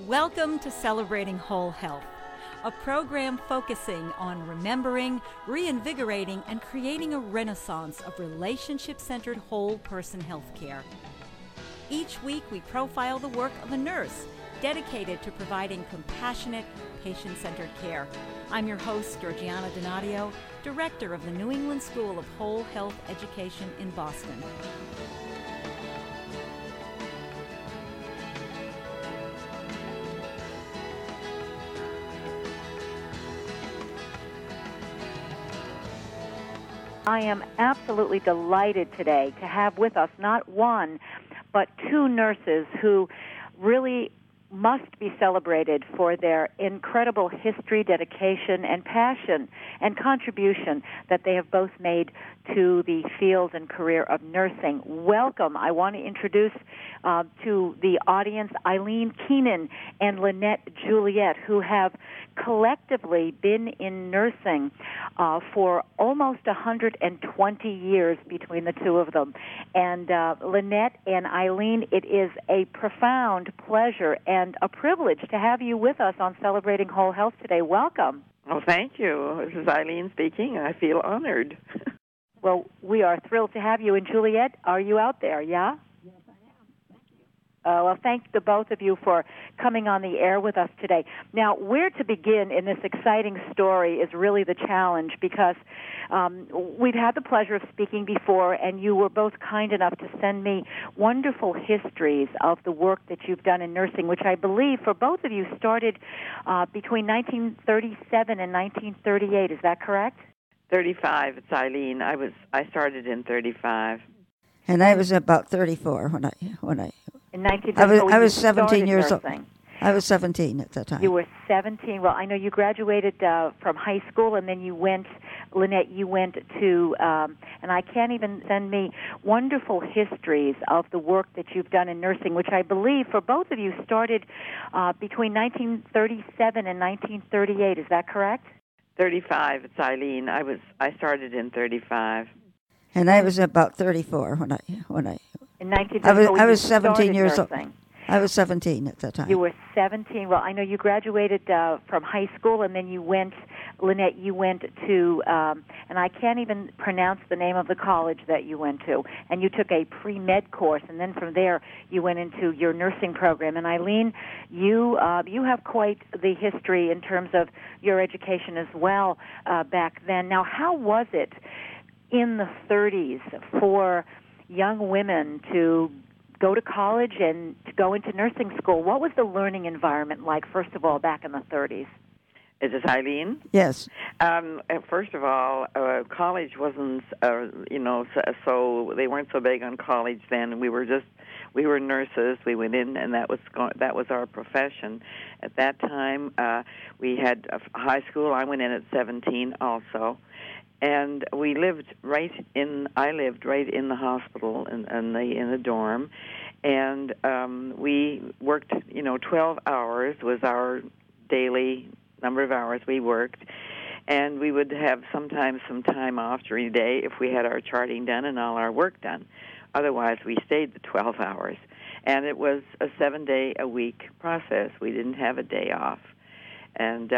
Welcome to Celebrating Whole Health, a program focusing on remembering, reinvigorating, and creating a renaissance of relationship-centered whole person healthcare. Each week, we profile the work of a nurse dedicated to providing compassionate, patient-centered care. I'm your host, Georgiana Donadio, Director of the New England School of Whole Health Education in Boston. I am absolutely delighted today to have with us not one, but two nurses who really must be celebrated for their incredible history, dedication, and passion and contribution that they have both made to the field and career of nursing. Welcome. I want to introduce to the audience Eileen Keenan and Lynette Juliet, who have collectively been in nursing for almost 120 years between the two of them. And Lynette and Eileen, it is a profound pleasure and a privilege to have you with us on Celebrating Whole Health today. Welcome. Oh, thank you. This is Eileen speaking. I feel honored. Well, we are thrilled to have you. And Juliet, are you out there, yeah? Yes, I am. Thank you. Well, thank the both of you for coming on the air with us today. Now, where to begin in this exciting story is really the challenge, because we've had the pleasure of speaking before, and you were both kind enough to send me wonderful histories of the work that you've done in nursing, which I believe for both of you started between 1937 and 1938. Is that correct? 35. It's Eileen. I started in 35. And I was about 34 when I In 1934, I was 17 years old. nursing. I was 17 at that time. You were 17. Well, I know you graduated from high school, and then you went, Lynette, you went to, and I can't even send me wonderful histories of the work that you've done in nursing, which I believe for both of you started between 1937 and 1938. Is that correct? 35. It's Eileen. I started in 35. And I was about 34 when I In 1934, I was 17 years old. nursing. I was 17 at that time. You were 17. Well, I know you graduated from high school, and then you went, Lynette, you went to, and I can't even pronounce the name of the college that you went to, and you took a pre-med course, and then from there you went into your nursing program. And Eileen, you have quite the history in terms of your education as well back then. Now, how was it in the 30s for young women to go to college and to go into nursing school? What was the learning environment like, first of all, back in the 30s? Is this Eileen? Yes. First of all, college wasn't, so they weren't so big on college then. We were nurses. We went in, and that was our profession. At that time, we had a high school. I went in at 17 also. And I lived right in the hospital in the dorm, and we worked, 12 hours was our daily number of hours we worked, and we would have sometimes some time off during the day if we had our charting done and all our work done. Otherwise, we stayed the 12 hours, and it was a 7-day-a-week process. We didn't have a day off, and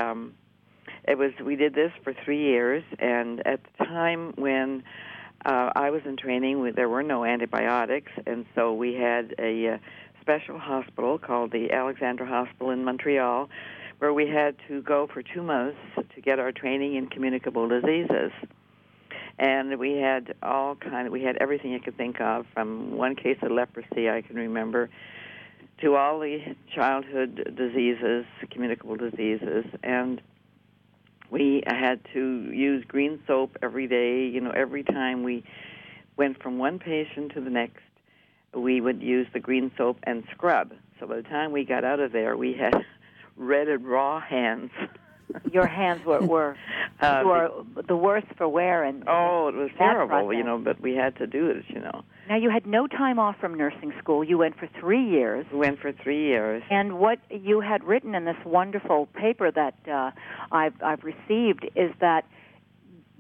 we did this for 3 years, and at the time when I was in training, there were no antibiotics, and so we had a special hospital called the Alexandra Hospital in Montreal, where we had to go for 2 months to get our training in communicable diseases. And we had we had everything you could think of, from one case of leprosy I can remember, to all the childhood diseases, communicable diseases, and we had to use green soap every day. Every time we went from one patient to the next, we would use the green soap and scrub. So by the time we got out of there, we had red and raw hands. Your hands were the worst for wear. And it was terrible, process. but we had to do it, Now, you had no time off from nursing school. You went for 3 years. We went for 3 years. And what you had written in this wonderful paper that I've received is that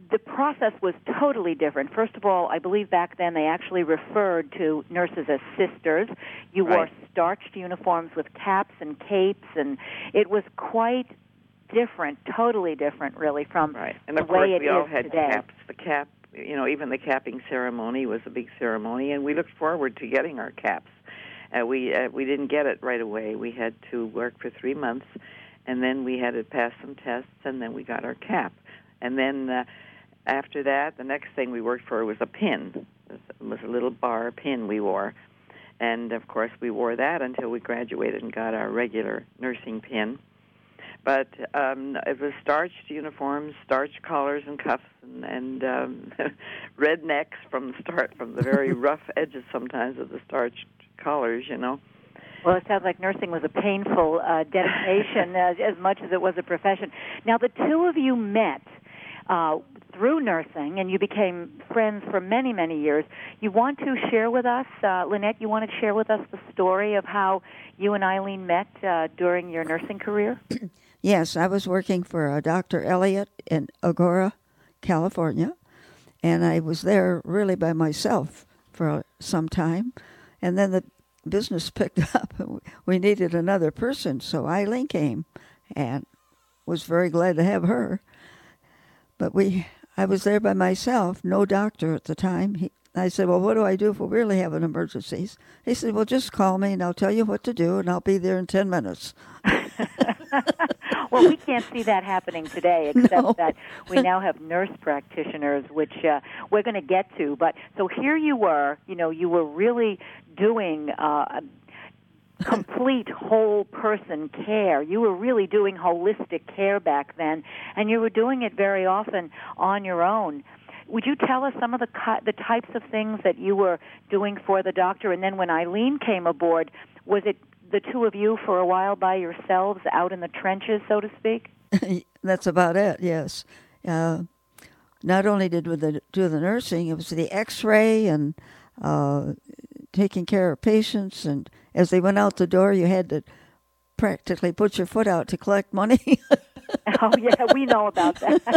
the process was totally different. First of all, I believe back then they actually referred to nurses as sisters. You wore starched uniforms with caps and capes, and it was quite different, totally different, really, from and the of course way it we all is had today. caps. The cap, even the capping ceremony was a big ceremony, and we looked forward to getting our caps. We didn't get it right away. We had to work for 3 months, and then we had to pass some tests, and then we got our cap. And then after that, the next thing we worked for was a pin. It was a little bar pin we wore. And, of course, we wore that until we graduated and got our regular nursing pin. But it was starched uniforms, starched collars and cuffs, and red necks from the start, from the very rough edges sometimes of the starched collars, Well, it sounds like nursing was a painful dedication as much as it was a profession. Now, the two of you met through nursing, and you became friends for many, many years. You want to share with us, Lynette, you want to share with us the story of how you and Eileen met during your nursing career? Yes, I was working for Dr. Elliott in Agoura, California, and I was there really by myself for some time. And then the business picked up. We needed another person, so Eileen came and was very glad to have her. But I was there by myself, no doctor at the time. I said, well, what do I do if we really have an emergency? He said, well, just call me and I'll tell you what to do, and I'll be there in 10 minutes. Well, we can't see that happening today, except that we now have nurse practitioners, which we're going to get to. But so here you were really doing complete whole person care. You were really doing holistic care back then, and you were doing it very often on your own. Would you tell us some of the types of things that you were doing for the doctor? And then when Eileen came aboard, was it the two of you for a while by yourselves out in the trenches, so to speak? That's about it, yes. Not only did we do the nursing, it was the x-ray and taking care of patients. And as they went out the door, you had to practically put your foot out to collect money. Oh, yeah, we know about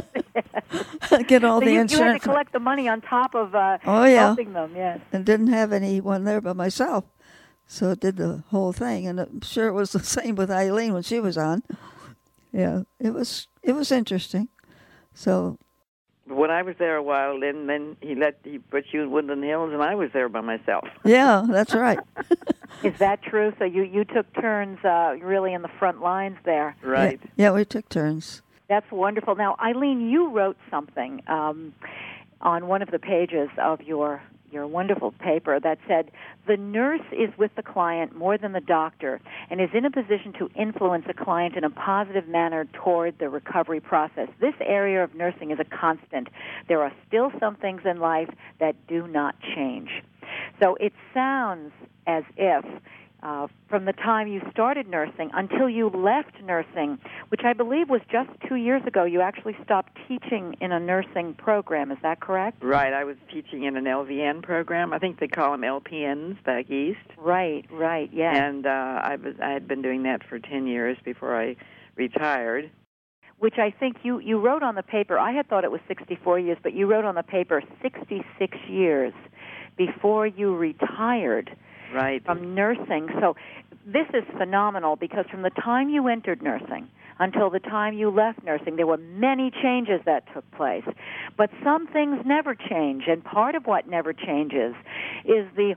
that. Get all the insurance. You had to collect the money on top of helping them, yes. And didn't have anyone there but myself. So it did the whole thing. And I'm sure it was the same with Eileen when she was on. Yeah, it was interesting. So when I was there a while, then he put you in Woodland Hills, and I was there by myself. Yeah, that's right. Is that true? So you took turns really in the front lines there. Right. Yeah, we took turns. That's wonderful. Now, Eileen, you wrote something on one of the pages of your wonderful paper that said, the nurse is with the client more than the doctor and is in a position to influence a client in a positive manner toward the recovery process. This area of nursing is a constant. There are still some things in life that do not change. So it sounds as if from the time you started nursing until you left nursing, which I believe was just 2 years ago, you actually stopped teaching in a nursing program. Is that correct? Right. I was teaching in an LVN program. I think they call them LPNs back east. Right, yeah. And I had been doing that for 10 years before I retired. Which I think you wrote on the paper. I had thought it was 64 years, but you wrote on the paper 66 years before you retired. Right. From nursing. So this is phenomenal because from the time you entered nursing until the time you left nursing, there were many changes that took place. But some things never change, and part of what never changes is the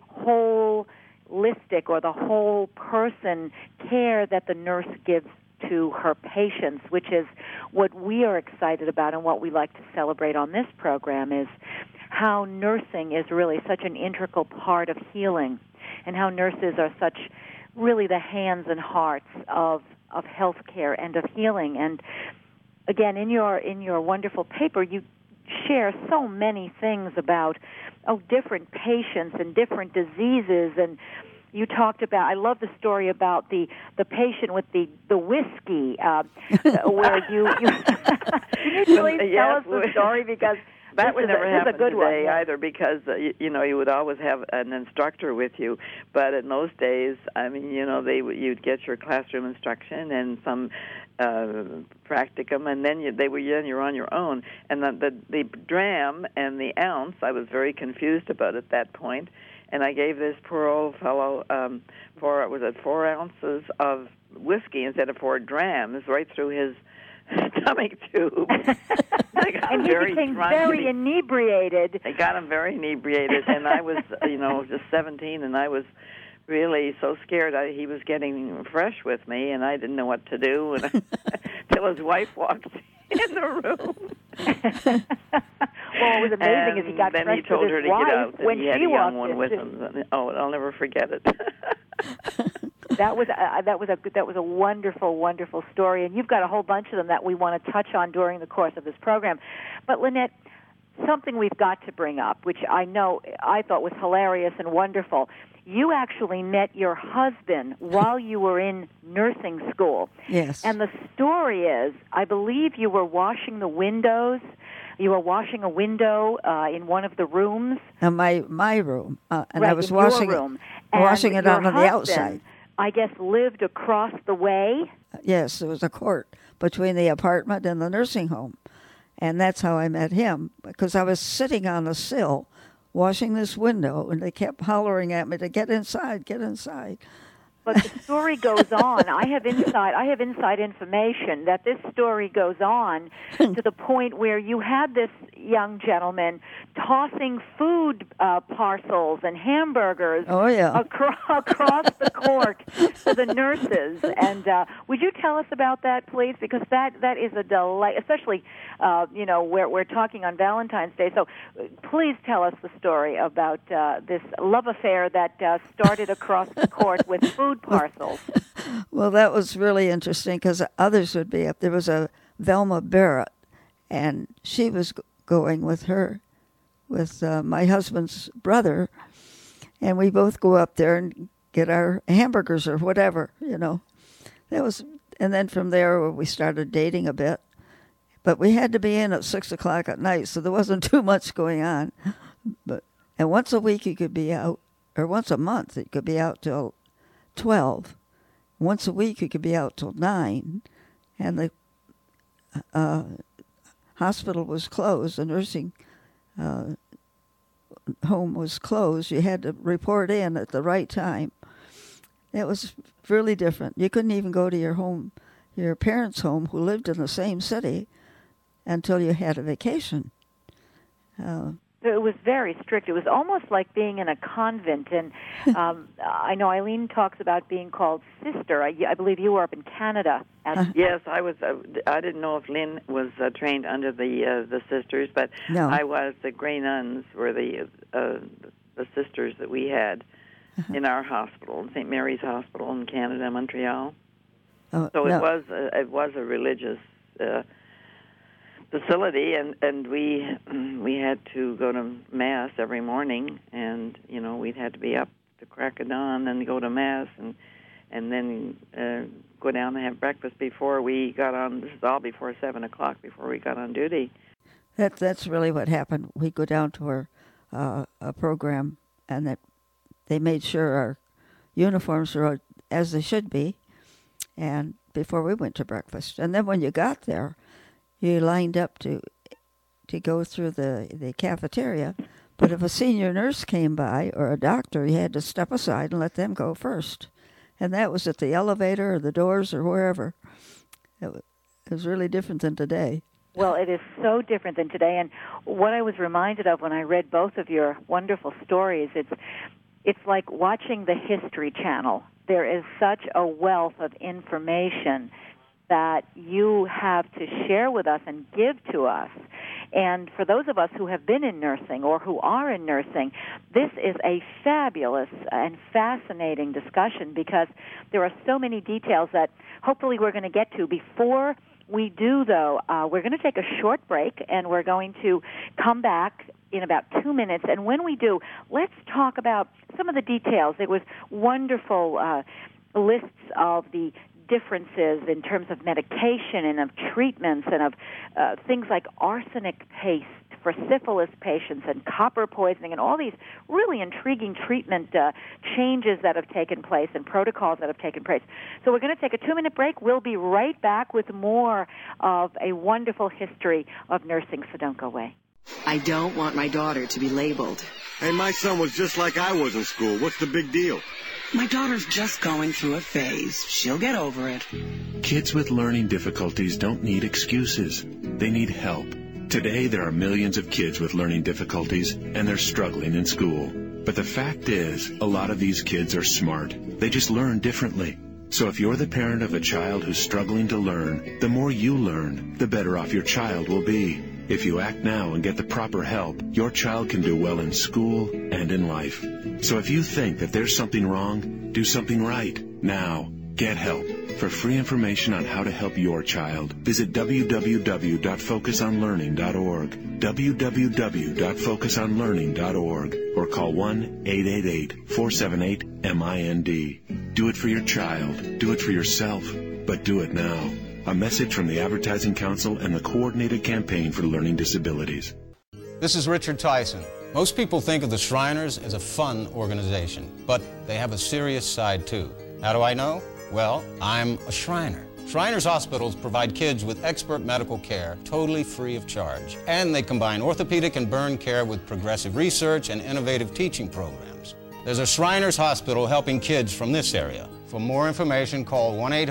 holistic or the whole person care that the nurse gives to her patients, which is what we are excited about and what we like to celebrate on this program is how nursing is really such an integral part of healing, and how nurses are such really the hands and hearts of health care and of healing. And again, in your wonderful paper, you share so many things about different patients and different diseases. And you talked about, I love the story about the patient with the whiskey, where you can you please tell us the story, because that would never happen today either, because you would always have an instructor with you. But in those days, I mean, you'd get your classroom instruction and some practicum, and then you're on your own. And the dram and the ounce, I was very confused about at that point, and I gave this poor old fellow 4 ounces of whiskey instead of 4 drams right through his stomach tube. And he became very inebriated. They got him very inebriated, and I was, just 17, and I was really so scared. He was getting fresh with me, and I didn't know what to do until his wife walked in the room. Well, it was amazing as he got then fresh he told with her his to wife get out, and when he had she a young walked one with him. Oh, I'll never forget it. That was a wonderful, wonderful story, and you've got a whole bunch of them that we want to touch on during the course of this program. But Lynette, something we've got to bring up, which I thought was hilarious and wonderful. You actually met your husband while you were in nursing school. Yes. And the story is, I believe you were washing the windows. You were washing a window in one of the rooms. My room, and right, I was in washing your room. washing it out on the husband, outside. I guess, lived across the way. Yes, there was a court between the apartment and the nursing home. And that's how I met him, because I was sitting on the sill washing this window, and they kept hollering at me to get inside, get inside. But the story goes on. I have inside information that this story goes on to the point where you had this young gentleman tossing food parcels and hamburgers across the court to the nurses. And would you tell us about that, please? Because that is a delight, especially we're talking on Valentine's Day. So please tell us the story about this love affair that started across the court with food parcels. Well, that was really interesting because others would be up. There was a Velma Barrett, and she was going with my husband's brother, and we both go up there and get our hamburgers or whatever, That was, and then from there we started dating a bit, but we had to be in at 6:00 at night, so there wasn't too much going on. And once a week you could be out, or once a month you could be out till 12. Once a week you could be out till 9, and the hospital was closed. The nursing home was closed. You had to report in at the right time. It was really different. You couldn't even go to your parents' home, who lived in the same city, until you had a vacation. It was very strict. It was almost like being in a convent. And I know Eileen talks about being called sister. I believe you were up in Canada. Yes, I was. I didn't know if Lynn was trained under the sisters, but no. I was. The Grey Nuns were the sisters that we had in our hospital, St. Mary's Hospital in Canada, Montreal. Oh, so no. it was a religious facility, and we had to go to Mass every morning, and we'd had to be up to crack of dawn and go to Mass, and then go down and have breakfast before we got on. This is all before 7:00 before we got on duty. That's really what happened. We go down to a program, and that they made sure our uniforms were as they should be, and before we went to breakfast. And then when you got there, you lined up to go through the cafeteria, but if a senior nurse came by or a doctor, you had to step aside and let them go first. And that was at the elevator or the doors or wherever. It was really different than today. Well, it is so different than today. And what I was reminded of when I read both of your wonderful stories, it's like watching the History Channel. There is such a wealth of information that you have to share with us and give to us. And for those of us who have been in nursing or who are in nursing, this is a fabulous and fascinating discussion because there are so many details that hopefully we're going to get to. Before we do, though, we're going to take a short break, and we're going to come back in about 2 minutes. And when we do, let's talk about some of the details. It was wonderful lists of the differences in terms of medication and of treatments and of things like arsenic paste for syphilis patients and copper poisoning and all these really intriguing treatment changes that have taken place and protocols that have taken place. So we're going to take a 2-minute break. We'll be right back with more of a wonderful history of nursing, so don't go away. I don't want my daughter to be labeled. Hey, my son was just like I was in school. What's the big deal? My daughter's just going through a phase. She'll get over it. Kids with learning difficulties don't need excuses. They need help. Today, there are millions of kids with learning difficulties, and they're struggling in school. But the fact is, a lot of these kids are smart. They just learn differently. So if you're the parent of a child who's struggling to learn, the more you learn, the better off your child will be. If you act now and get the proper help, your child can do well in school and in life. So if you think that there's something wrong, do something right now. Get help. For free information on how to help your child, visit www.focusonlearning.org, www.focusonlearning.org, or call 1-888-478-MIND. Do it for your child. Do it for yourself. But do it now. A message from the Advertising Council and the Coordinated Campaign for Learning Disabilities. This is Richard Tyson. Most people think of the Shriners as a fun organization, but they have a serious side too. How do I know? Well, I'm a Shriner. Shriners Hospitals provide kids with expert medical care totally free of charge. And they combine orthopedic and burn care with progressive research and innovative teaching programs. There's a Shriners Hospital helping kids from this area. For more information, call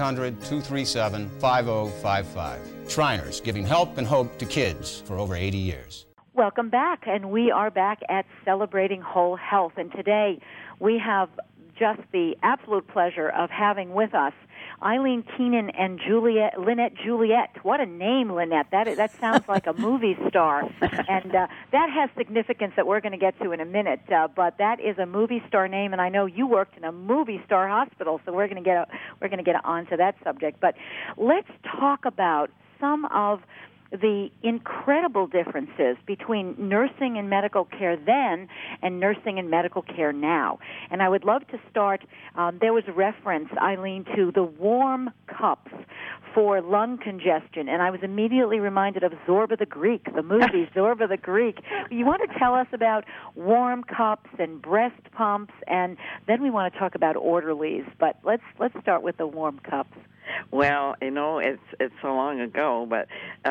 1-800-237-5055. Shriners, giving help and hope to kids for over 80 years. Welcome back, and we are back at Celebrating Whole Health. And today we have just the absolute pleasure of having with us Eileen Keenan and Lynette Juliet. What a name, Lynette. That sounds like a movie star. And that has significance that we're going to get to in a minute. But that is a movie star name, and I know you worked in a movie star hospital, so we're going to get on to that subject. But let's talk about some of the incredible differences between nursing and medical care then and nursing and medical care now. And I would love to start, there was a reference, Eileen, to the warm cups for lung congestion, and I was immediately reminded of Zorba the Greek, the movie Zorba the Greek. You want to tell us about warm cups and breast pumps, and then we want to talk about orderlies, but let's start with the warm cups. Well, it's so long ago, but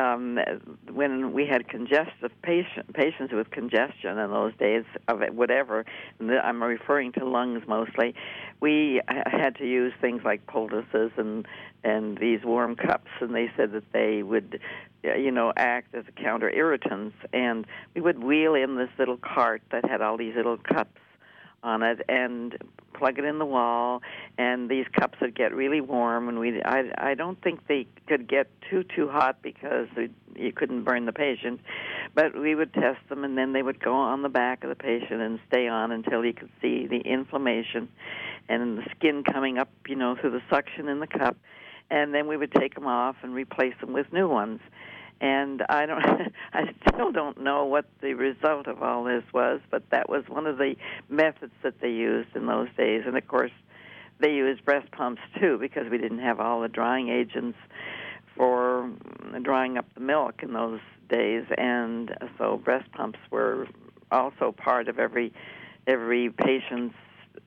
when we had congestive patients with congestion in those days of it, whatever, I'm referring to lungs mostly, we had to use things like poultices and these warm cups, and they said that they would, act as counter irritants, and we would wheel in this little cart that had all these little cups on it and plug it in the wall, and these cups would get really warm, and I don't think they could get too hot because you couldn't burn the patient, but we would test them, and then they would go on the back of the patient and stay on until you could see the inflammation and the skin coming up, through the suction in the cup, and then we would take them off and replace them with new ones. And I still don't know what the result of all this was, but that was one of the methods that they used in those days. And, of course, they used breast pumps, too, because we didn't have all the drying agents for drying up the milk in those days. And so breast pumps were also part of every patient's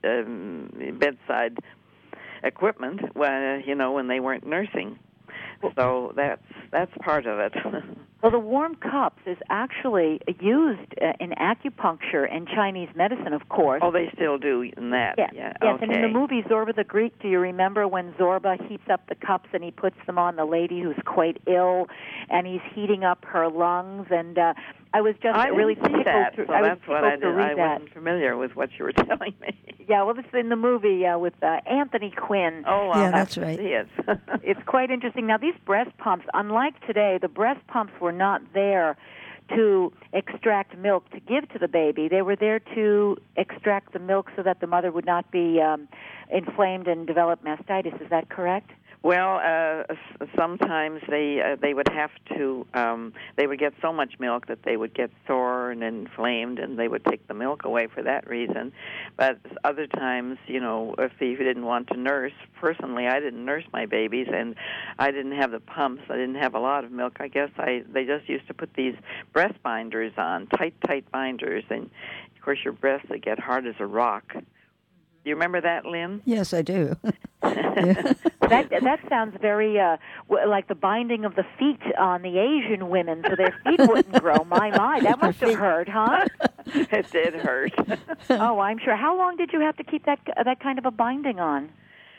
bedside equipment when they weren't nursing. So that's part of it. Well, the warm cups is actually used in acupuncture and Chinese medicine, of course. Oh, they still do in that. Yes. Yeah. Yes, Okay. and in the movie Zorba the Greek, do you remember when Zorba heats up the cups and he puts them on the lady who's quite ill, and he's heating up her lungs? And I was just really tickled. That, so that's what I did. I that. wasn't familiar with what you were telling me. Yeah, well, this is in the movie with Anthony Quinn. Oh, yeah, that's right. It's quite interesting. Now, these breast pumps, unlike today, the breast pumps were not there to extract milk to give to the baby. They were there to extract the milk so that the mother would not be inflamed and develop mastitis. Is that correct? Well, sometimes they would have to. They would get so much milk that they would get sore and inflamed, and they would take the milk away for that reason. But other times, if you didn't want to nurse, personally, I didn't nurse my babies, and I didn't have the pumps. I didn't have a lot of milk. I guess they just used to put these breast binders on, tight binders, and of course your breasts would get hard as a rock. Do you remember that, Lynn? Yes, I do. That sounds very like the binding of the feet on the Asian women, so their feet wouldn't grow. My, that must have hurt, huh? It did hurt. Oh, I'm sure. How long did you have to keep that kind of a binding on?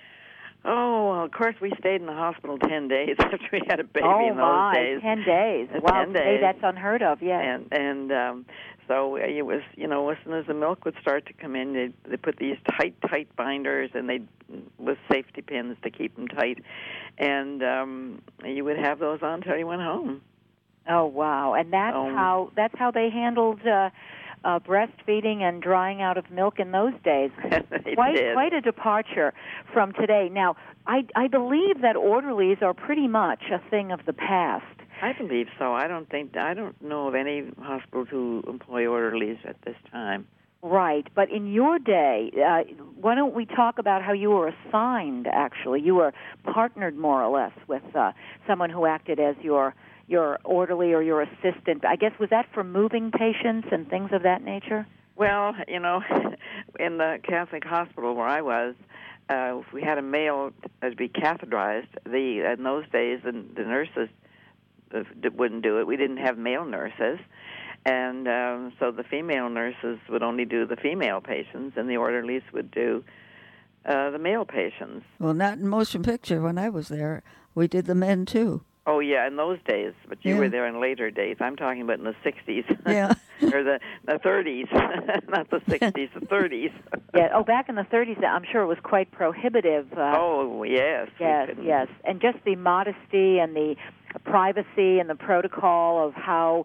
Oh, well, of course, we stayed in the hospital 10 days after we had a baby in those days. 10 days. Wow, 10 days. That's unheard of, yes. And so it was, as soon as the milk would start to come in, they put these tight binders, and with safety pins to keep them tight. And you would have those on until you went home. Oh, wow. And that's how they handled breastfeeding and drying out of milk in those days. Quite a departure from today. Now, I believe that orderlies are pretty much a thing of the past. I believe so. I don't know of any hospitals who employ orderlies at this time. Right, but in your day, why don't we talk about how you were assigned, actually? You were partnered, more or less, with someone who acted as your orderly or your assistant. I guess, was that for moving patients and things of that nature? Well, in the Catholic hospital where I was, if we had a male to be catheterized, in those days, the nurses wouldn't do it. We didn't have male nurses. And so the female nurses would only do the female patients, and the orderlies would do the male patients. Well, not in motion picture. When I was there, we did the men, too. Oh, yeah, in those days. But you were there in later days. I'm talking about in the 60s. Yeah. Or the 30s. Not the 60s, the 30s. Yeah. Oh, back in the 30s, I'm sure it was quite prohibitive. Oh, yes. Yes. And just the modesty and the privacy and the protocol of how,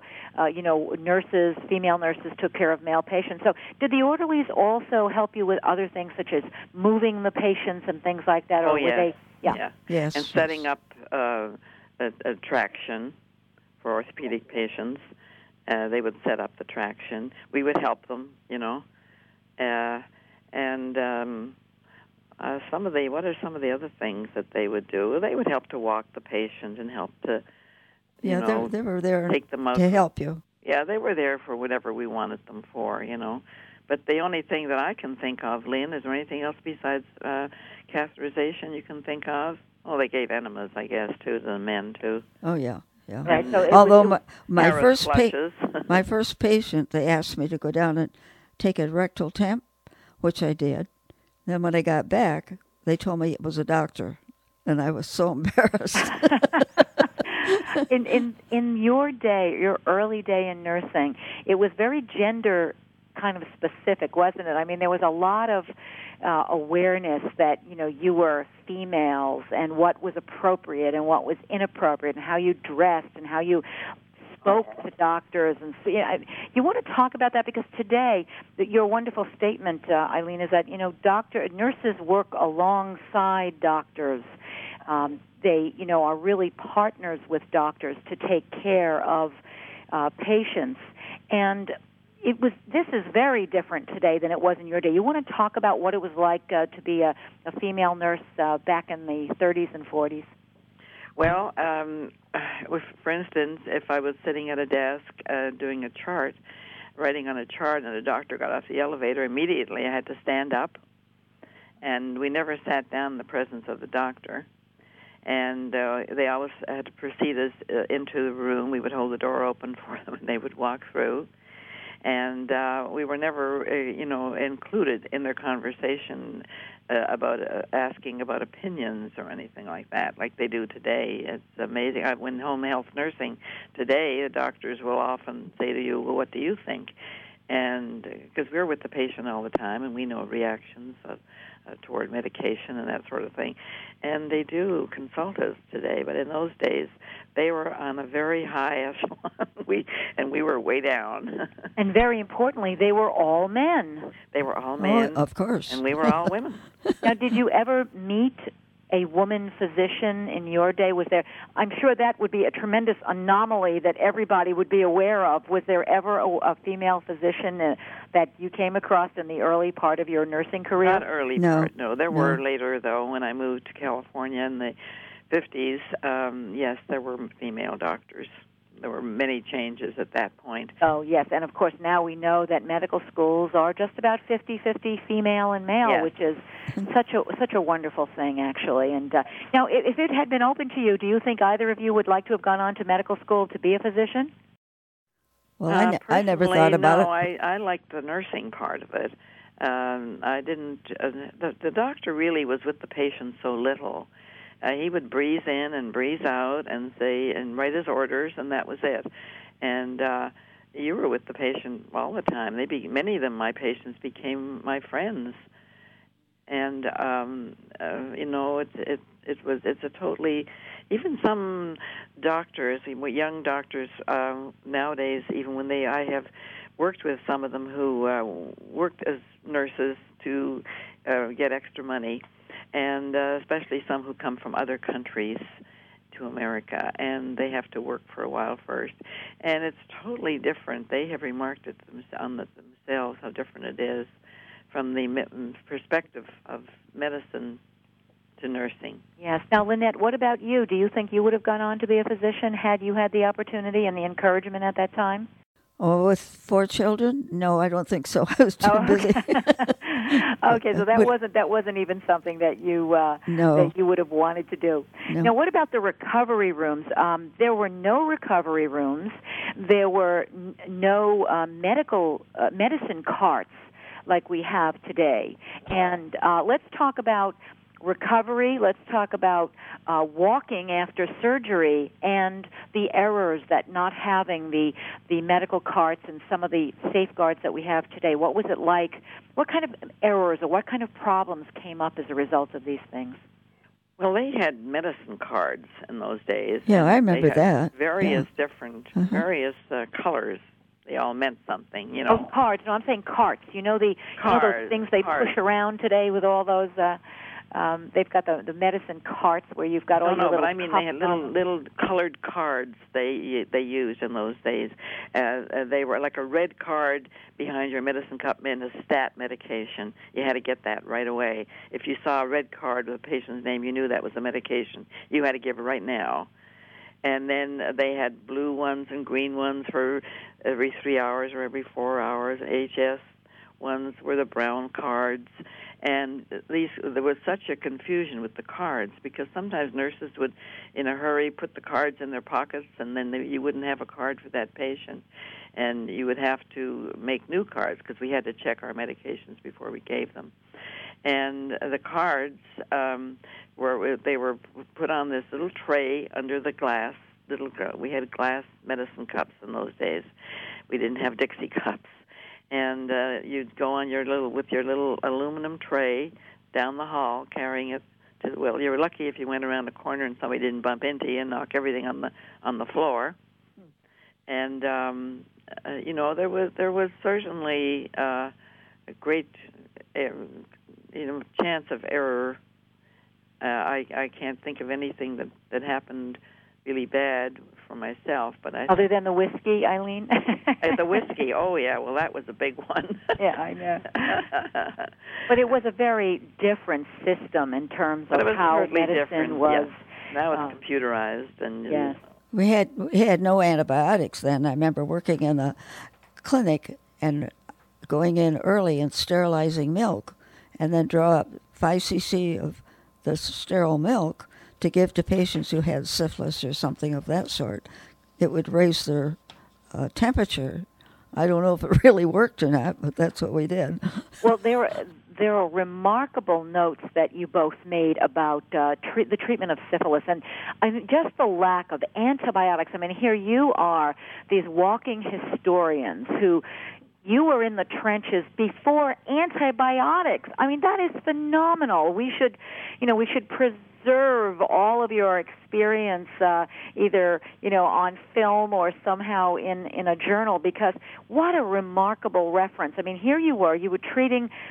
female nurses took care of male patients. So did the orderlies also help you with other things such as moving the patients and things like that? Or were they? Yeah. Yes. And setting up a traction for orthopedic patients. They would set up the traction. We would help them, what are some of the other things that they would do? They would help to walk the patient and help to, they were there take them out to help you. Yeah, they were there for whatever we wanted them for, But the only thing that I can think of, Lynn, is there anything else besides catheterization you can think of? Well, they gave enemas, I guess, too, to the men, too. Oh, yeah. Yeah. Right, so although my first my first patient, they asked me to go down and take a rectal temp, which I did. Then when I got back, they told me it was a doctor, and I was so embarrassed. In your day, your early day in nursing, it was very gender kind of specific, wasn't it? I mean, there was a lot of awareness that, you were females and what was appropriate and what was inappropriate and how you dressed and how you spoke to doctors. And you want to talk about that because today, your wonderful statement, Eileen, is that, nurses work alongside doctors. They, are really partners with doctors to take care of patients. And this is very different today than it was in your day. You want to talk about what it was like to be a female nurse back in the 30s and 40s? Well, for instance, if I was sitting at a desk doing a chart, writing on a chart, and the doctor got off the elevator, immediately I had to stand up. And we never sat down in the presence of the doctor. And they always had to precede us into the room. We would hold the door open for them, and they would walk through. And we were never, included in their conversation about asking about opinions or anything like that, like they do today. It's amazing. When home health nursing today, the doctors will often say to you, well, what do you think? And because we're with the patient all the time, and we know reactions toward medication and that sort of thing. And they do consult us today, but in those days, they were on a very high echelon, we were way down. And very importantly, they were all men. They were all men. Oh, of course. And we were all women. Now, did you ever meet a woman physician in your day? Was there? I'm sure that would be a tremendous anomaly that everybody would be aware of. Was there ever a female physician that you came across in the early part of your nursing career? Not early part, no. There were later, though, when I moved to California in the 50s. Yes, there were female doctors. There were many changes at that point. Oh, yes. And, of course, now we know that medical schools are just about 50-50 female and male, yes. which is such a wonderful thing, actually. And now, if it had been open to you, do you think either of you would like to have gone on to medical school to be a physician? Well, I never thought about it. I liked the nursing part of it. I didn't. The doctor really was with the patient so little. He would breeze in and breeze out and say and write his orders, and that was it. And you were with the patient all the time. Many of them, my patients, became my friends. And it's a totally. Even some doctors, young doctors nowadays, even when I have worked with some of them who worked as nurses to get extra money. And especially some who come from other countries to America, and they have to work for a while first. And it's totally different. They have remarked it themselves how different it is from the perspective of medicine to nursing. Yes. Now, Lynette, what about you? Do you think you would have gone on to be a physician had you had the opportunity and the encouragement at that time? Oh, with 4 children? No, I don't think so. I was too busy. Okay, so that wasn't even something that you that you would have wanted to do. No. Now, what about the recovery rooms? There were no recovery rooms. There were no medicine carts like we have today. And let's talk about recovery. Let's talk about walking after surgery and the errors that not having the medical carts and some of the safeguards that we have today. What was it like? What kind of errors or what kind of problems came up as a result of these things? Well, they had medicine cards in those days. Yeah, I remember they had that. Various different, various colors. They all meant something, you know. Oh, cards. No, I'm saying carts. You know those things they push around today with all those. They've got the medicine carts where you've got all your little. But I mean they had little colored cards they used in those days. They were like a red card behind your medicine cup meant a stat medication. You had to get that right away. If you saw a red card with a patient's name, you knew that was a medication. You had to give it right now. And then they had blue ones and green ones for every 3 hours or every 4 hours. HS ones were the brown cards. And there was such a confusion with the cards because sometimes nurses would, in a hurry, put the cards in their pockets, and then you wouldn't have a card for that patient. And you would have to make new cards because we had to check our medications before we gave them. And the cards were put on this little tray under the glass. We had glass medicine cups in those days. We didn't have Dixie cups. And you'd go on with your little aluminum tray down the hall, carrying it to. Well, you were lucky if you went around the corner and somebody didn't bump into you and knock everything on the floor. And there was certainly a great chance of error. I can't think of anything that happened really bad for myself, but other than the whiskey, Eileen. The whiskey, oh yeah, well that was a big one. Yeah, I know. But it was a very different system in terms of how medicine was. Yes. Now it's computerized, and yes. We had no antibiotics then. I remember working in a clinic and going in early and sterilizing milk, and then draw up 5 cc of the sterile milk to give to patients who had syphilis or something of that sort. It would raise their temperature. I don't know if it really worked or not, but that's what we did. Well, there are remarkable notes that you both made about the treatment of syphilis, and I mean, just the lack of antibiotics. I mean, here you are, these walking historians who. You were in the trenches before antibiotics. I mean, that is phenomenal. We should preserve all of your experience, either on film or somehow in a journal, because what a remarkable reference. I mean, here you were treating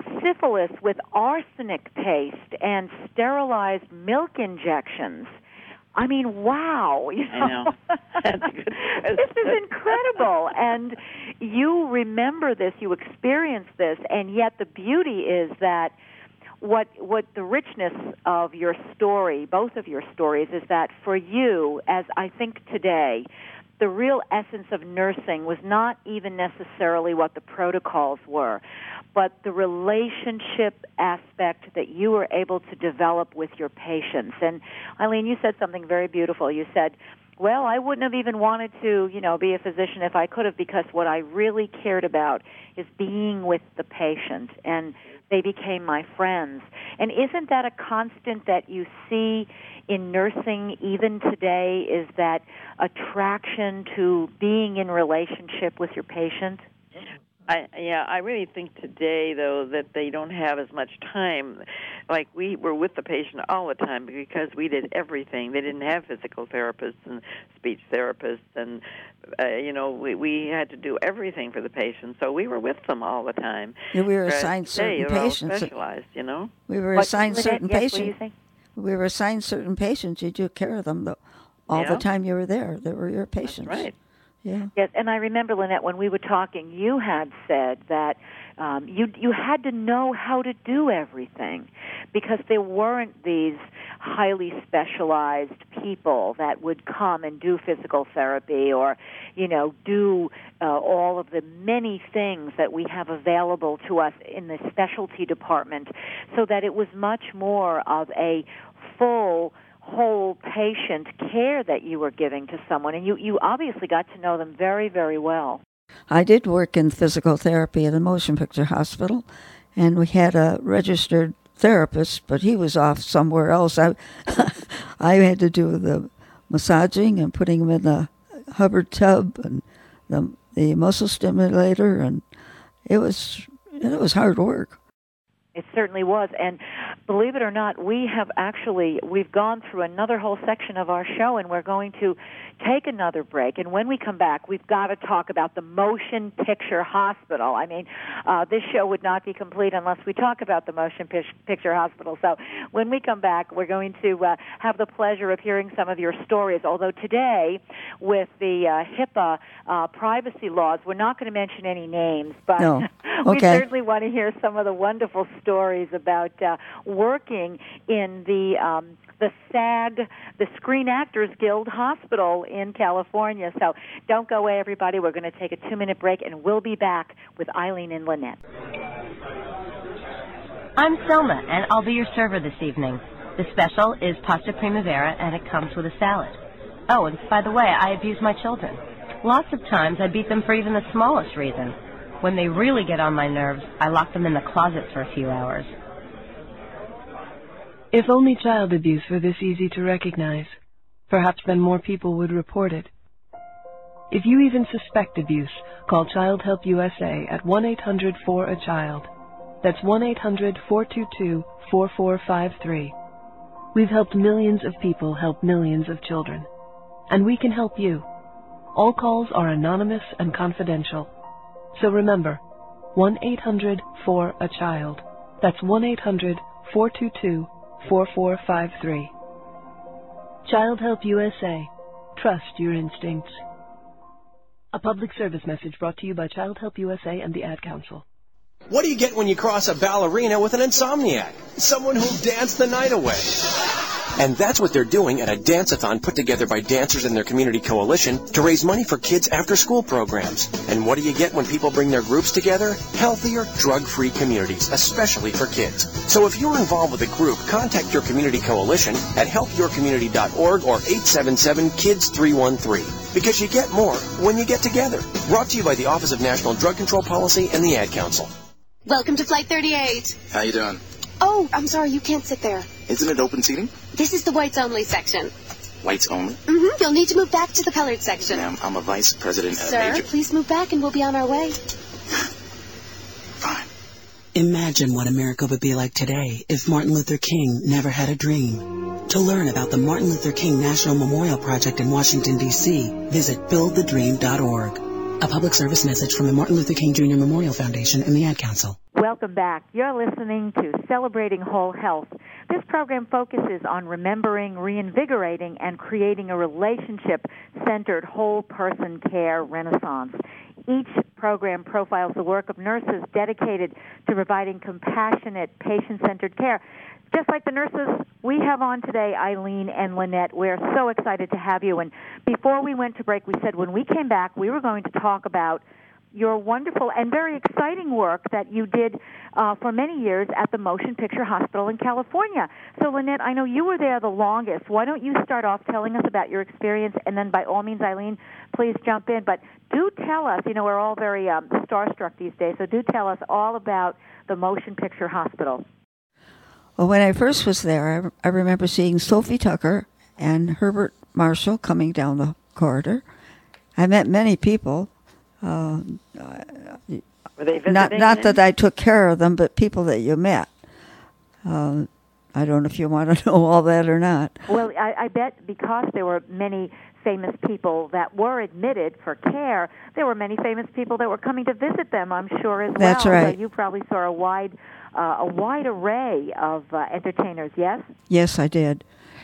syphilis with arsenic paste and sterilized milk injections. I mean, wow. You know? I know. That's good. This is incredible. And you remember this, you experience this, and yet the beauty is that what the richness of your story, both of your stories, is that for you, as I think today, the real essence of nursing was not even necessarily what the protocols were, but the relationship aspect that you were able to develop with your patients. And Eileen, you said something very beautiful. You said, well, I wouldn't have even wanted to, be a physician if I could have, because what I really cared about is being with the patient, and they became my friends. And isn't that a constant that you see in nursing even today, is that attraction to being in relationship with your patient? I really think today, though, that they don't have as much time. Like, we were with the patient all the time because we did everything. They didn't have physical therapists and speech therapists, and, we had to do everything for the patient. So we were with them all the time. Yeah, we were assigned certain patients. All specialized, We were assigned certain patients. We were assigned certain patients. You took care of them all the time you were there. They were your patients. That's right. Yeah. Yes, and I remember, Lynette, when we were talking, you had said that you had to know how to do everything, because there weren't these highly specialized people that would come and do physical therapy or, do all of the many things that we have available to us in the specialty department, so that it was much more of a full whole patient care that you were giving to someone, and you obviously got to know them very, very well. I did work in physical therapy at a motion picture hospital, and we had a registered therapist, but he was off somewhere else. I had to do the massaging and putting him in the Hubbard tub and the muscle stimulator, and it was hard work. It certainly was, and believe it or not, we've gone through another whole section of our show, and we're going to take another break. And when we come back, we've got to talk about the Motion Picture Hospital. I mean, this show would not be complete unless we talk about the Motion Picture Hospital. So when we come back, we're going to have the pleasure of hearing some of your stories, although today, with the HIPAA privacy laws, we're not going to mention any names, but no. Okay. We certainly want to hear some of the wonderful stories about working in the SAG, the Screen Actors Guild Hospital in California. So don't go away, everybody. We're going to take a 2-minute break, and we'll be back with Eileen and Lynette. I'm Selma, and I'll be your server this evening. The special is pasta primavera, and it comes with a salad. Oh, and by the way, I abuse my children. Lots of times I beat them for even the smallest reason. When they really get on my nerves, I lock them in the closet for a few hours. If only child abuse were this easy to recognize, perhaps then more people would report it. If you even suspect abuse, call Child Help USA at 1-800-4-A-CHILD. That's 1-800-422-4453. We've helped millions of people help millions of children. And we can help you. All calls are anonymous and confidential. So remember, 1-800-4-A-CHILD. That's 1-800-422-4453. Child Help USA. Trust your instincts. A public service message brought to you by Child Help USA and the Ad Council. What do you get when you cross a ballerina with an insomniac? Someone who'll dance the night away. And that's what they're doing at a dance-a-thon put together by dancers in their community coalition to raise money for kids' after-school programs. And what do you get when people bring their groups together? Healthier, drug-free communities, especially for kids. So if you're involved with a group, contact your community coalition at helpyourcommunity.org or 877-KIDS-313. Because you get more when you get together. Brought to you by the Office of National Drug Control Policy and the Ad Council. Welcome to Flight 38. How you doing? Oh, I'm sorry, you can't sit there. Isn't it open seating? This is the whites only section. Whites only? Mm-hmm. You'll need to move back to the colored section. Ma'am, I'm a vice president Sir, major. Please move back and we'll be on our way. Fine. Imagine what America would be like today if Martin Luther King never had a dream. To learn about the Martin Luther King National Memorial Project in Washington, D.C., visit buildthedream.org. A public service message from the Martin Luther King Jr. Memorial Foundation and the Ad Council. Welcome welcome back. You're listening to Celebrating Whole Health. This program focuses on remembering, reinvigorating, and creating a relationship-centered whole person care renaissance. Each program profiles the work of nurses dedicated to providing compassionate, patient-centered care. Just like the nurses we have on today, Eileen and Lynette, we're so excited to have you. And before we went to break, we said when we came back, we were going to talk about your wonderful and very exciting work that you did for many years at the Motion Picture Hospital in California. So, Lynette, I know you were there the longest. Why don't you start off telling us about your experience, and then by all means, Eileen, please jump in. But do tell us, you know, we're all very starstruck these days, so do tell us all about the Motion Picture Hospital. Well, when I first was there, I remember seeing Sophie Tucker and Herbert Marshall coming down the corridor. I met many people. Were they visiting? Not that I took care of them, but people that you met. I don't know if you want to know all that or not. Well, I bet because there were many famous people that were admitted for care, there were many famous people that were coming to visit them, I'm sure, as well. That's right. So you probably saw a wide array of entertainers, yes? Yes, I did.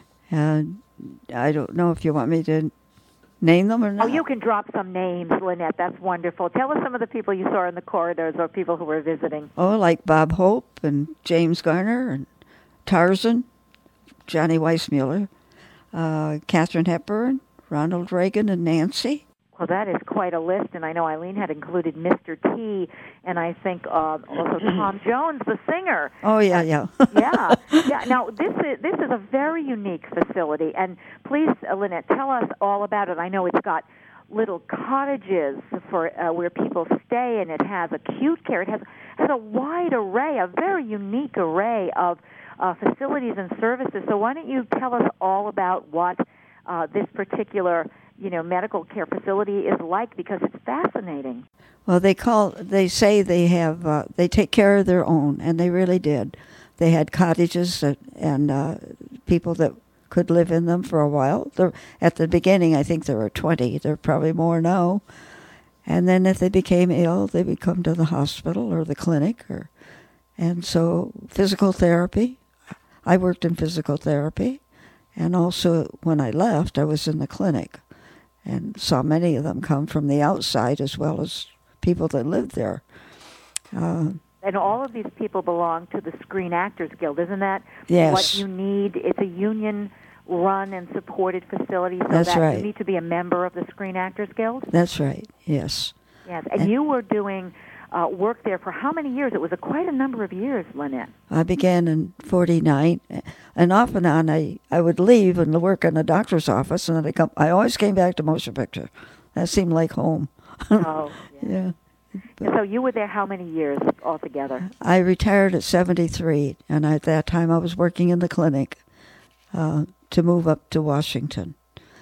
And I don't know if you want me to name them or not. Oh, you can drop some names, Lynette. That's wonderful. Tell us some of the people you saw in the corridors or people who were visiting. Oh, like Bob Hope and James Garner and Tarzan, Johnny Weissmuller, Katharine Hepburn, Ronald Reagan, and Nancy. Well, that is quite a list, and I know Eileen had included Mr. T, and I think also Tom Jones, the singer. Oh, yeah, yeah. Yeah. Now, this is a very unique facility, and please, Lynette, tell us all about it. I know it's got little cottages for where people stay, and it has acute care. It has a wide array, a very unique array of facilities and services. So why don't you tell us all about what this particular medical care facility is like, because it's fascinating. Well, they say they have, they take care of their own, and they really did. They had cottages and people that could live in them for a while. At the beginning, I think there were 20. There are probably more now. And then if they became ill, they would come to the hospital or the clinic. And so physical therapy. I worked in physical therapy. And also when I left, I was in the clinic. And saw many of them come from the outside as well as people that lived there. And all of these people belong to the Screen Actors Guild. Isn't that yes. what you need? It's a union-run and supported facility, so That's that right. you need to be a member of the Screen Actors Guild? That's right, yes. Yes, and you were doing work there for how many years? It was quite a number of years, Lynette. I began in 1949, and off and on I would leave and work in a doctor's office, and then I always came back to motion picture. That seemed like home. Oh, yeah. So you were there how many years altogether? I retired at 73, and at that time I was working in the clinic to move up to Washington.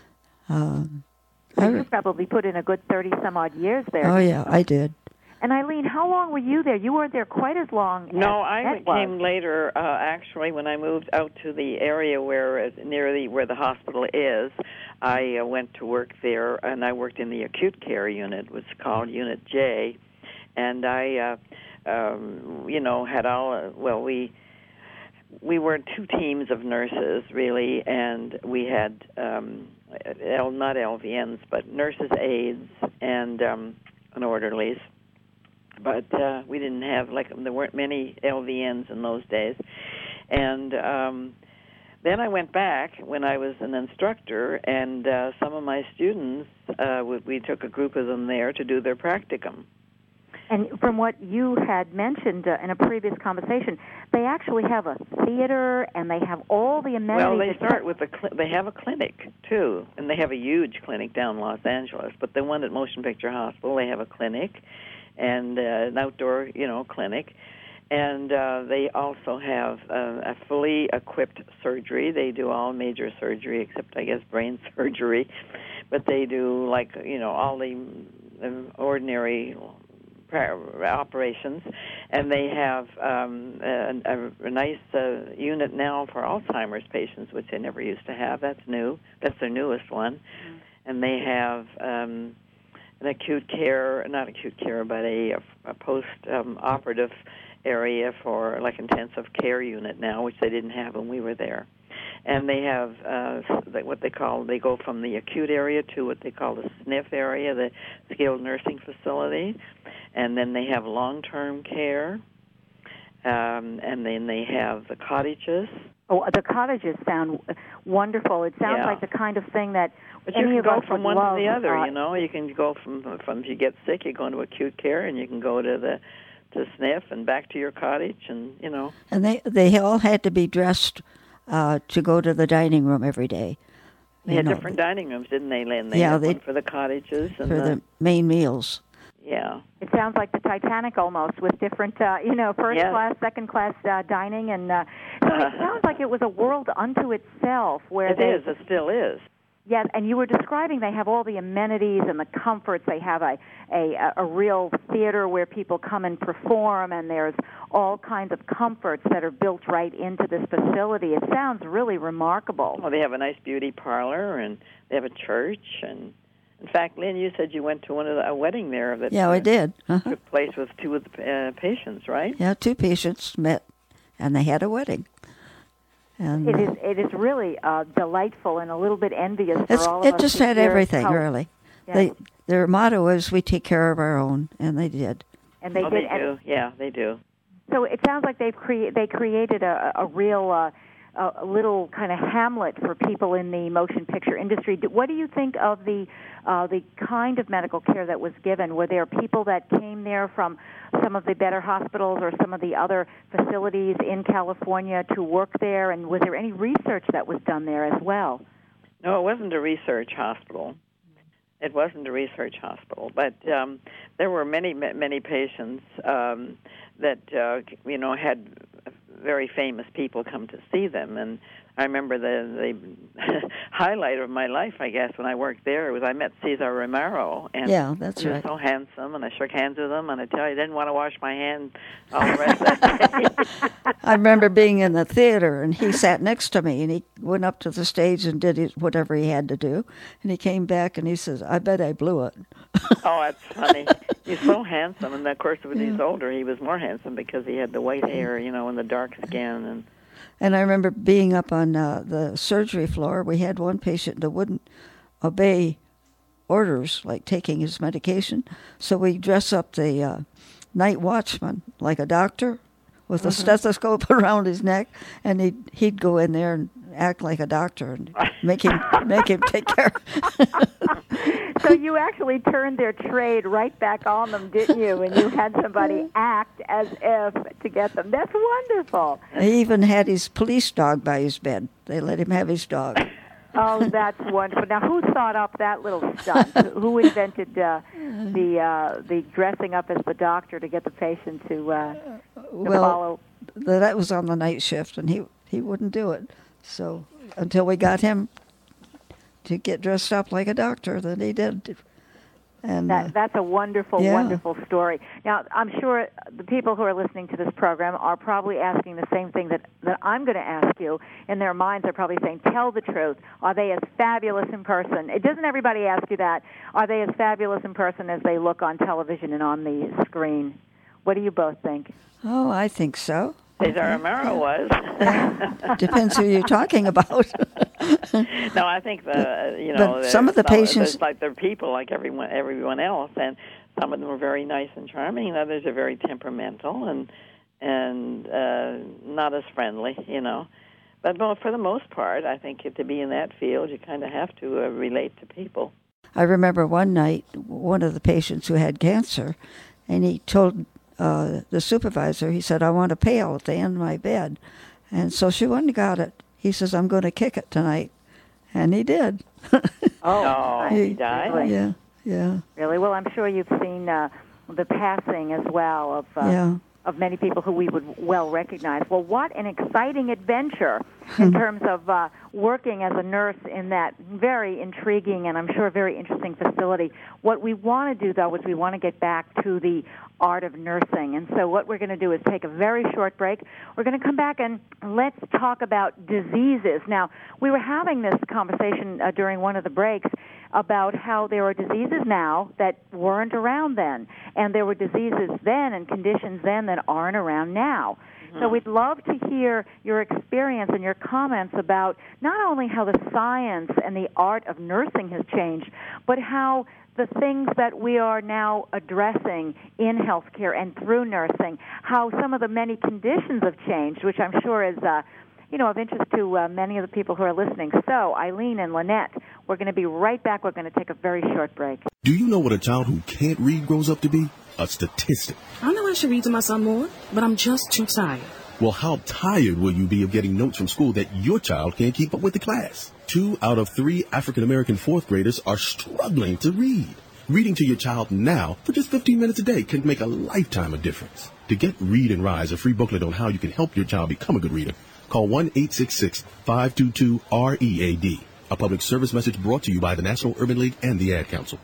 You probably put in a good 30-some-odd years there. Oh, yeah, I did. And Eileen, how long were you there? You weren't there quite as long. No, as I came later. Actually, when I moved out to the area where the hospital is, I went to work there, and I worked in the acute care unit. It was called Unit J, and I, had all. We were two teams of nurses really, and we had not LVNs, but nurses aides and orderlies. But we didn't have, there weren't many LVNs in those days. And then I went back when I was an instructor, and some of my students, we took a group of them there to do their practicum. And from what you had mentioned in a previous conversation, they actually have a theater, and they have all the amenities. Well, they start with they have a clinic, too, and they have a huge clinic down in Los Angeles. But the one at Motion Picture Hospital, they have a clinic and an outdoor, clinic. And they also have a fully equipped surgery. They do all major surgery except, I guess, brain surgery. But they do, all the ordinary operations. And they have a nice unit now for Alzheimer's patients, which they never used to have. That's new. That's their newest one. Mm-hmm. And they have acute care, not acute care, but a post-operative area for like intensive care unit now, which they didn't have when we were there. And they have they go from the acute area to what they call the SNF area, the skilled nursing facility, and then they have long-term care, and then they have the cottages. Oh, the cottages sound wonderful. It sounds like the kind of thing that but any you of can go us from would one love. to the other. You can go from if you get sick, you go into acute care, and you can go to SNF and back to your cottage, and And they all had to be dressed to go to the dining room every day. They had different dining rooms, didn't they, Lynn? They had one for the cottages and for the main meals. Yeah. It sounds like the Titanic almost, with different, first class, second class dining, and so it sounds like it was a world unto itself. Where it still is. Yes, and you were describing they have all the amenities and the comforts. They have a real theater where people come and perform, and there's all kinds of comforts that are built right into this facility. It sounds really remarkable. Well, they have a nice beauty parlor, and they have a church, and in fact, Lynn, you said you went to a wedding there. That I did. Took place with two of the patients, right? Yeah, two patients met, and they had a wedding. And it is really delightful and a little bit envious for all of us. It just had everything, really. Yeah. Their motto is, "We take care of our own," and they did. And they did. They do. Yeah, they do. So it sounds like they created a real a little kind of hamlet for people in the motion picture industry. What do you think of the kind of medical care that was given? Were there people that came there from some of the better hospitals or some of the other facilities in California to work there? And was there any research that was done there as well? No, it wasn't a research hospital. It wasn't a research hospital, but there were many that had very famous people come to see them, and I remember the highlight of my life, I guess, when I worked there was I met Cesar Romero, and that's he was right. so handsome, and I shook hands with him, and I tell you, I didn't want to wash my hand all the rest of that day. I remember being in the theater, and he sat next to me, and he went up to the stage and did whatever he had to do, and he came back, and he says, "I bet I blew it." Oh, that's funny. He's so handsome, and of course, when he's older, he was more handsome because he had the white hair, and the dark skin, And I remember being up on the surgery floor. We had one patient that wouldn't obey orders, like taking his medication. So we dress up the night watchman like a doctor with a stethoscope around his neck, and he'd go in there and act like a doctor and make him take care. So you actually turned their trade right back on them, didn't you? And you had somebody act as if to get them. That's wonderful. He even had his police dog by his bed. They let him have his dog. Oh, that's wonderful. Now, who thought up that little stunt? Who invented the dressing up as the doctor to get the patient to follow? That was on the night shift, and he wouldn't do it. So until we got him to get dressed up like a doctor, then he did. And that's a wonderful, wonderful story. Now, I'm sure the people who are listening to this program are probably asking the same thing that I'm going to ask you. In their minds, they're probably saying, tell the truth. Are they as fabulous in person? Doesn't everybody ask you that? Are they as fabulous in person as they look on television and on the screen? What do you both think? Oh, I think so. Cesar Romero was. Depends who you're talking about. No, I think but some of the patients, like they're people like everyone else, and some of them are very nice and charming, and others are very temperamental and not as friendly, But for the most part, I think to be in that field, you kind of have to relate to people. I remember one night, one of the patients who had cancer, and he told the supervisor, he said, "I want a pail at the end of my bed." And so she went and got it. He says, "I'm going to kick it tonight." And he did. He died? Yeah. Really? Well, I'm sure you've seen the passing as well of many people who we would well recognize. Well, what an exciting adventure in terms of working as a nurse in that very intriguing and I'm sure very interesting facility. What we want to do, though, is we want to get back to the art of nursing. And so what we're going to do is take a very short break. We're going to come back and let's talk about diseases. Now, we were having this conversation during one of the breaks about how there are diseases now that weren't around then, and there were diseases then and conditions then that aren't around now. So we'd love to hear your experience and your comments about not only how the science and the art of nursing has changed, but how the things that we are now addressing in healthcare and through nursing, how some of the many conditions have changed, which I'm sure is of interest to many of the people who are listening. So, Eileen and Lynette, we're going to be right back. We're going to take a very short break. Do you know what a child who can't read grows up to be? A statistic. I know I should read to my son more, but I'm just too tired. Well, how tired will you be of getting notes from school that your child can't keep up with the class? 2 out of 3 African-American fourth graders are struggling to read. Reading to your child now for just 15 minutes a day can make a lifetime of difference. To get Read and Rise, a free booklet on how you can help your child become a good reader, call 1-866-522-READ. A public service message brought to you by the National Urban League and the Ad Council.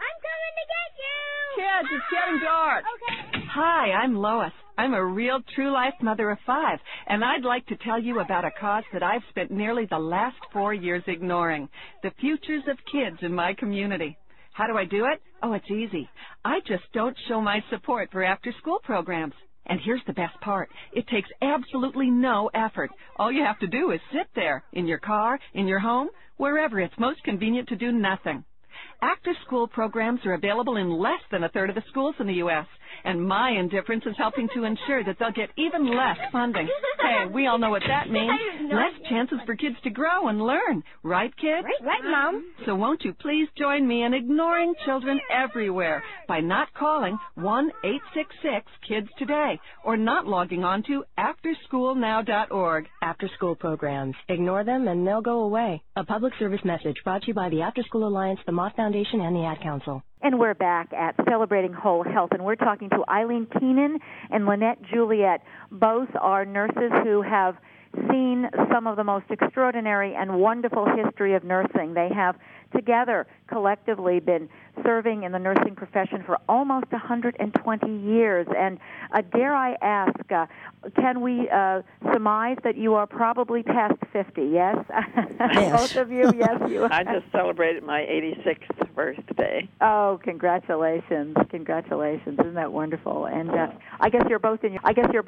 Kids, it's getting dark. Okay. Hi, I'm Lois. I'm a real true-life mother of 5, and I'd like to tell you about a cause that I've spent nearly the last 4 years ignoring, the futures of kids in my community. How do I do it? Oh, it's easy. I just don't show my support for after-school programs. And here's the best part. It takes absolutely no effort. All you have to do is sit there, in your car, in your home, wherever it's most convenient to do nothing. After-school programs are available in less than a third of the schools in the U.S., and my indifference is helping to ensure that they'll get even less funding. Hey, we all know what that means. Less chances for kids to grow and learn. Right, kids? Right, Mom. So won't you please join me in ignoring children everywhere by not calling 1-866-KIDS-TODAY or not logging on to AfterSchoolNow.org. After-school programs. Ignore them and they'll go away. A public service message brought to you by the After School Alliance, the Mott Foundation, and the Ad Council. And we're back at Celebrating Whole Health, and we're talking to Eileen Keenan and Lynette Juliet. Both are nurses who have seen some of the most extraordinary and wonderful history of nursing. They have together collectively been serving in the nursing profession for almost 120 years. And dare I ask, can we surmise that you are probably past 50, yes? Yes. Both of you, yes, you are. I just celebrated my 86th birthday. Oh, congratulations. Congratulations. Isn't that wonderful? And I guess you're both in your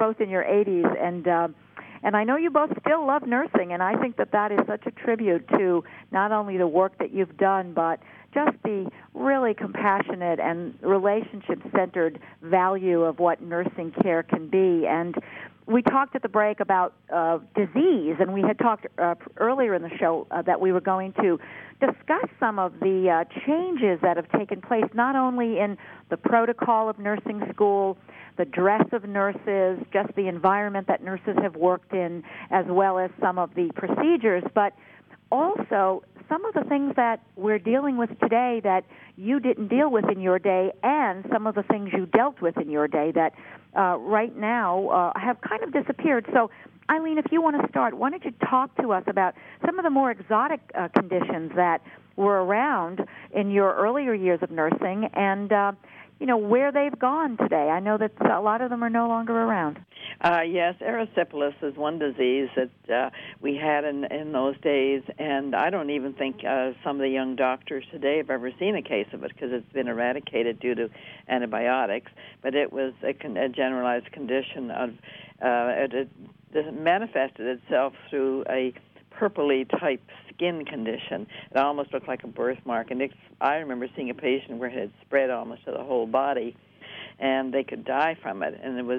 80s, and I know you both still love nursing, and I think that is such a tribute to not only the work that you've done, but just the really compassionate and relationship-centered value of what nursing care can be. And we talked at the break about disease, and we had talked earlier in the show that we were going to discuss some of the changes that have taken place, not only in the protocol of nursing school, the dress of nurses, just the environment that nurses have worked in, as well as some of the procedures, but also some of the things that we're dealing with today that you didn't deal with in your day, and some of the things you dealt with in your day that right now have kind of disappeared. So, Eileen, if you want to start, why don't you talk to us about some of the more exotic conditions that were around in your earlier years of nursing and where they've gone today. I know that a lot of them are no longer around. Yes, erysipelas is one disease that we had in those days, and I don't even think some of the young doctors today have ever seen a case of it because it's been eradicated due to antibiotics. But it was a generalized condition of it manifested itself through a purpley type skin condition. It almost looked like a birthmark, and I remember seeing a patient where it had spread almost to the whole body, and they could die from it. And it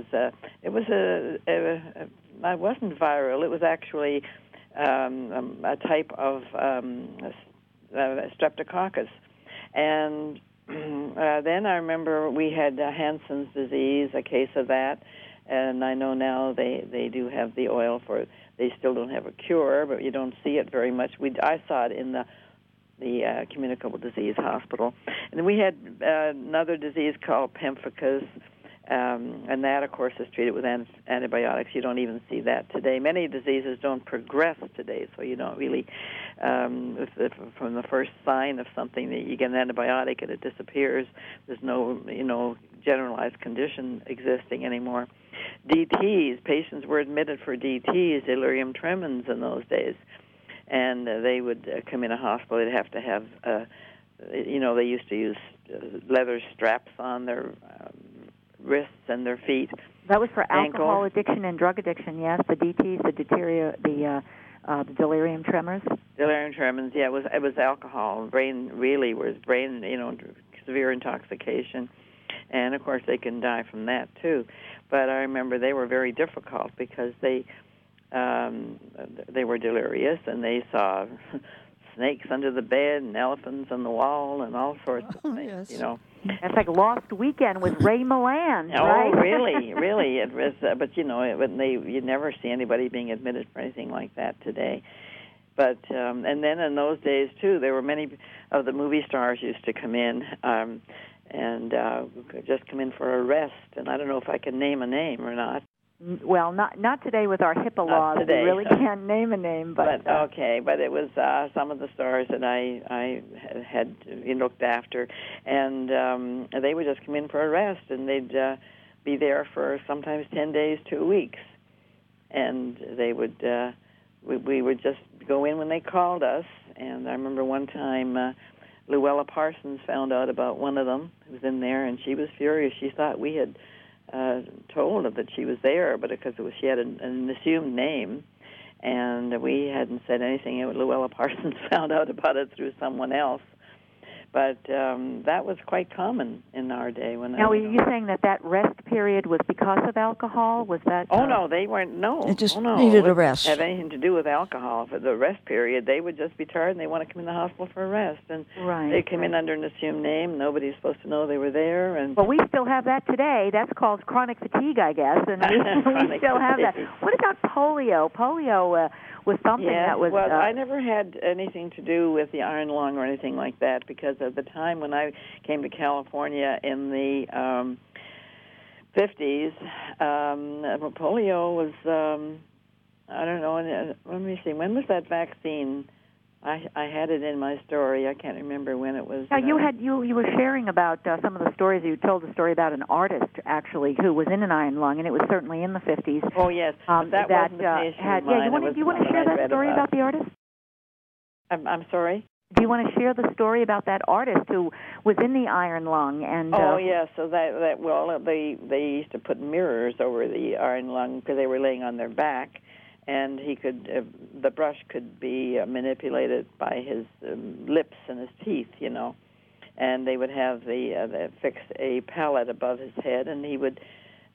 wasn't viral. It was actually a type of streptococcus. And then I remember we had Hansen's disease, a case of that. And I know now they do have the oil for it. They still don't have a cure, but you don't see it very much. I saw it in the communicable disease hospital. And then we had another disease called pemphigus, and that, of course, is treated with antibiotics. You don't even see that today. Many diseases don't progress today, so you don't really, from the first sign of something that you get an antibiotic and it disappears, there's no, generalized condition existing anymore. DTs, patients were admitted for DTs, delirium tremens, in those days, and they would come in a hospital. They'd have to have, they used to use leather straps on their wrists and their feet. That was for ankles. Alcohol addiction and drug addiction, yes. The DTs, the delirium tremors. Delirium tremens, yeah. It was alcohol. Brain, severe intoxication, and of course they can die from that too. But I remember they were very difficult because they were delirious and they saw snakes under the bed and elephants on the wall and all sorts of things. Yes. That's like Lost Weekend with Ray Milland, Oh, right? really. It was, but you never see anybody being admitted for anything like that today. But and then in those days too, there were many of the movie stars used to come in and just come in for a rest. And I don't know if I can name a name or not. Well, not today with our HIPAA laws. We really can't name a name, but okay. But it was some of the stars that I had looked after, and they would just come in for a rest, and they'd be there for sometimes 10 days, 2 weeks, and they would we would just go in when they called us. And I remember one time Luella Parsons found out about one of them who was in there, and she was furious. She thought we had told her that she was there, but because she had an assumed name, and we hadn't said anything. Luella Parsons found out about it through someone else. But that was quite common in our day. Now, were you saying that rest period was because of alcohol? Was that? Oh no, they weren't. No, it just needed a rest. Have anything to do with alcohol? For the rest period, they would just be tired and they want to come in the hospital for a rest, and they come in under an assumed name. Nobody's supposed to know they were there. And well, we still have that today. That's called chronic fatigue, I guess, and we still have that. What about polio? Polio was something that was. Well, I never had anything to do with the iron lung or anything like that, because at the time when I came to California in the 50s, polio was, I don't know, let me see, when was that vaccine? I had it in my story. I can't remember when it was. Now, you were sharing about some of the stories. You told a story about an artist, actually, who was in an iron lung, and it was certainly in the 50s. Oh, yes. That wasn't the patient of mine. Do you want to share that story about the artist? I'm sorry? Do you want to share the story about that artist who was in the iron lung? And yeah, so they used to put mirrors over the iron lung because they were laying on their back, and the brush could be manipulated by his lips and his teeth, and they would have they fix a palette above his head, and he would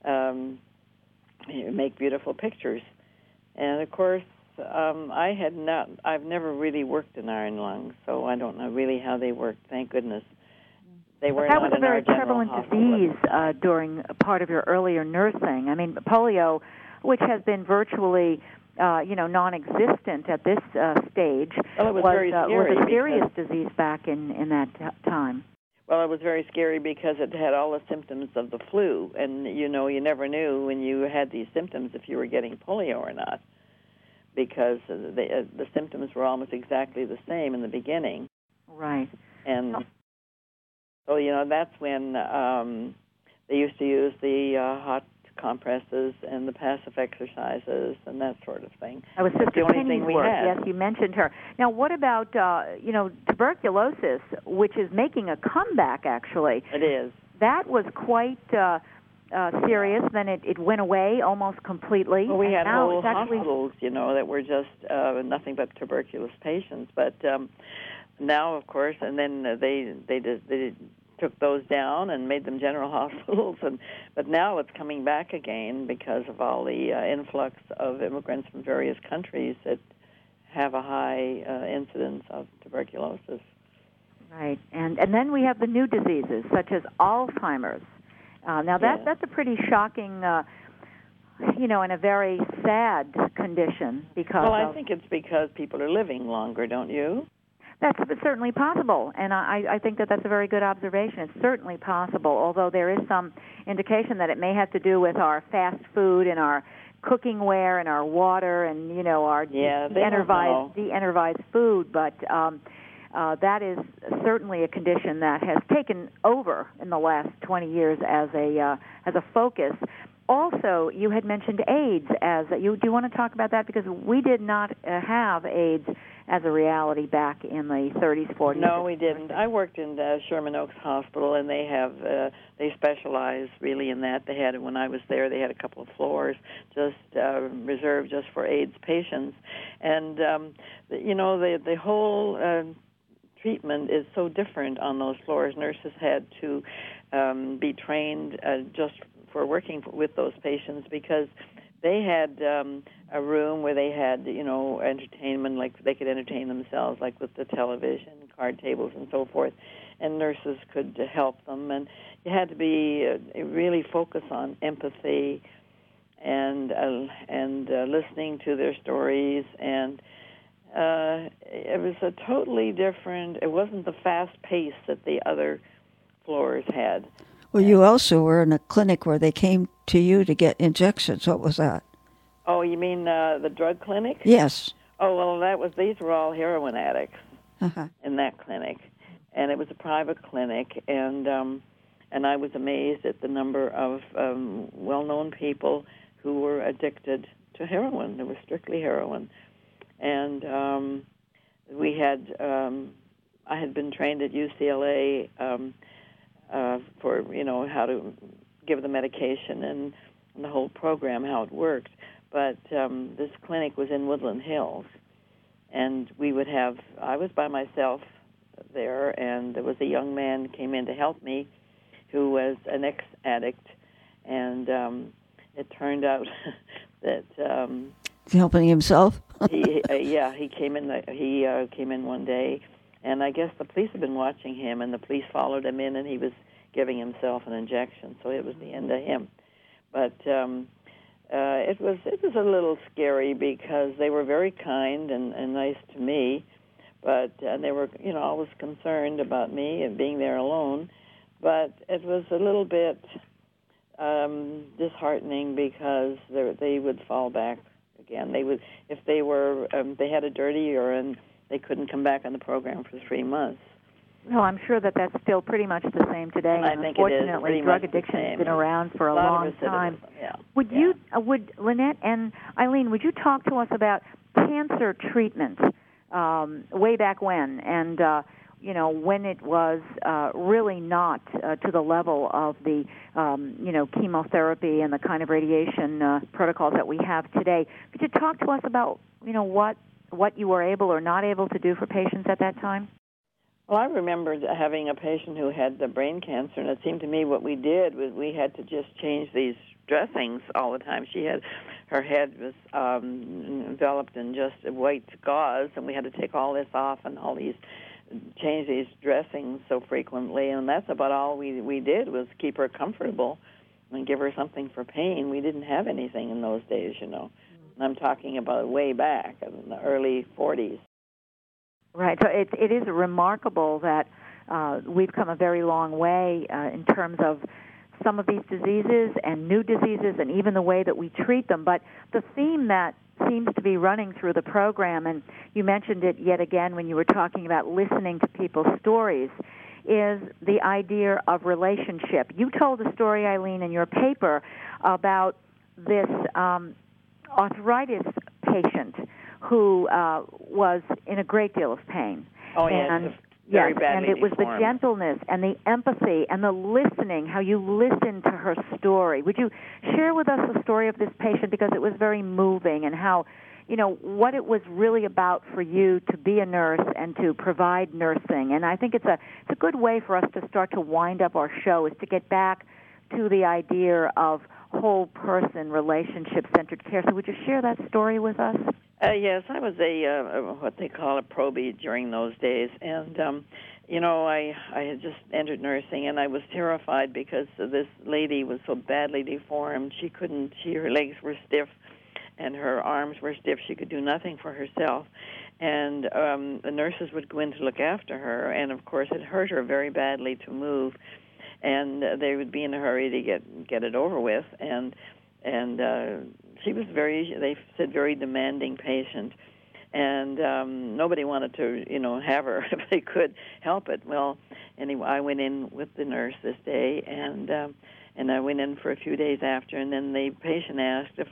make beautiful pictures. And of course, I've never really worked in iron lungs, so I don't know really how they work. Thank goodness. They were that was a very prevalent disease during part of your earlier nursing. I mean, polio, which has been virtually non-existent at this stage, was a serious disease back in that time. Well, it was very scary because it had all the symptoms of the flu, and you never knew when you had these symptoms if you were getting polio or not, because the symptoms were almost exactly the same in the beginning. Right. And so that's when they used to use the hot compresses and the passive exercises and that sort of thing. That was Sister Penny's work. Yes, you mentioned her. Now, what about tuberculosis, which is making a comeback? Actually, it is. That was quite serious. Then it went away almost completely. Well, we had whole hospitals, that were just nothing but tuberculosis patients. But now, of course, and then they took those down and made them general hospitals, but now it's coming back again because of all the influx of immigrants from various countries that have a high incidence of tuberculosis. Right, and then we have the new diseases such as Alzheimer's. Now that's a pretty shocking, and a very sad condition because. Well, I think it's because people are living longer, don't you? That's certainly possible, and I think that's a very good observation. It's certainly possible, although there is some indication that it may have to do with our fast food and our cooking ware and our water and, our de-energized food. But that is certainly a condition that has taken over in the last 20 years as a focus. Also, you had mentioned AIDS do you want to talk about that? Because we did not have AIDS as a reality back in the 30s, 40s. No, we didn't. I worked in Sherman Oaks Hospital, and they specialize really in that. They had, when I was there, they had a couple of floors just reserved just for AIDS patients, and the whole treatment is so different on those floors. Nurses had to be trained just for working with those patients, because they had a room where they had, entertainment, like they could entertain themselves, like with the television, card tables, and so forth, and nurses could help them. And you had to be really focus on empathy and listening to their stories. And it was a totally different. It wasn't the fast pace that the other floors had. Well, you also were in a clinic where they came to you to get injections. What was that? Oh, you mean the drug clinic? Yes. Oh, well, these were all heroin addicts in that clinic, and it was a private clinic, and I was amazed at the number of well-known people who were addicted to heroin. It was strictly heroin, and we had I had been trained at UCLA. For how to give the medication and the whole program, how it worked. But this clinic was in Woodland Hills, and I was by myself there, and there was a young man who came in to help me who was an ex-addict, and it turned out that helping himself. he came in. He came in one day. And I guess the police had been watching him, and the police followed him in, and he was giving himself an injection. So it was the end of him. But it was a little scary, because they were very kind and nice to me, and they were always concerned about me and being there alone. But it was a little bit disheartening, because they would fall back again. They would, if they were they had a dirty urine, they couldn't come back on the program for 3 months. Well, I'm sure that that's still pretty much the same today. I think it is. Unfortunately, drug addiction has been around for a long time. Yeah. Would Lynette and Eileen, would you talk to us about cancer treatment way back when, and when it was really not to the level of the chemotherapy and the kind of radiation protocols that we have today? Could you talk to us about what you were able or not able to do for patients at that time? Well, I remember having a patient who had the brain cancer, and it seemed to me what we did was we had to just change these dressings all the time. Her head was enveloped in just white gauze, and we had to take all this off and change these dressings so frequently, and that's about all we did was keep her comfortable and give her something for pain. We didn't have anything in those days, And I'm talking about way back in the early 40s. Right. So it is remarkable that we've come a very long way in terms of some of these diseases and new diseases and even the way that we treat them. But the theme that seems to be running through the program, and you mentioned it yet again when you were talking about listening to people's stories, is the idea of relationship. You told a story, Eileen, in your paper about this arthritis patient who was in a great deal of pain. Oh, yes. Very badly and it was deformed. the gentleness and the empathy and the listening, how you listened to her story. Would you share with us the story of this patient, because it was very moving, and how, what it was really about for you to be a nurse and to provide nursing? And I think it's a good way for us to start to wind up our show, is to get back to the idea of whole person, relationship-centered care. So would you share that story with us? Yes, I was what they call a probie during those days, and I had just entered nursing, and I was terrified because this lady was so badly deformed. Her legs were stiff, and her arms were stiff. She could do nothing for herself, and the nurses would go in to look after her, and of course it hurt her very badly to move, and they would be in a hurry to get it over with, and she was very demanding patient. and nobody wanted to, have her if they could help it. Well, anyway, I went in with the nurse this day, and I went in for a few days after, and then the patient asked if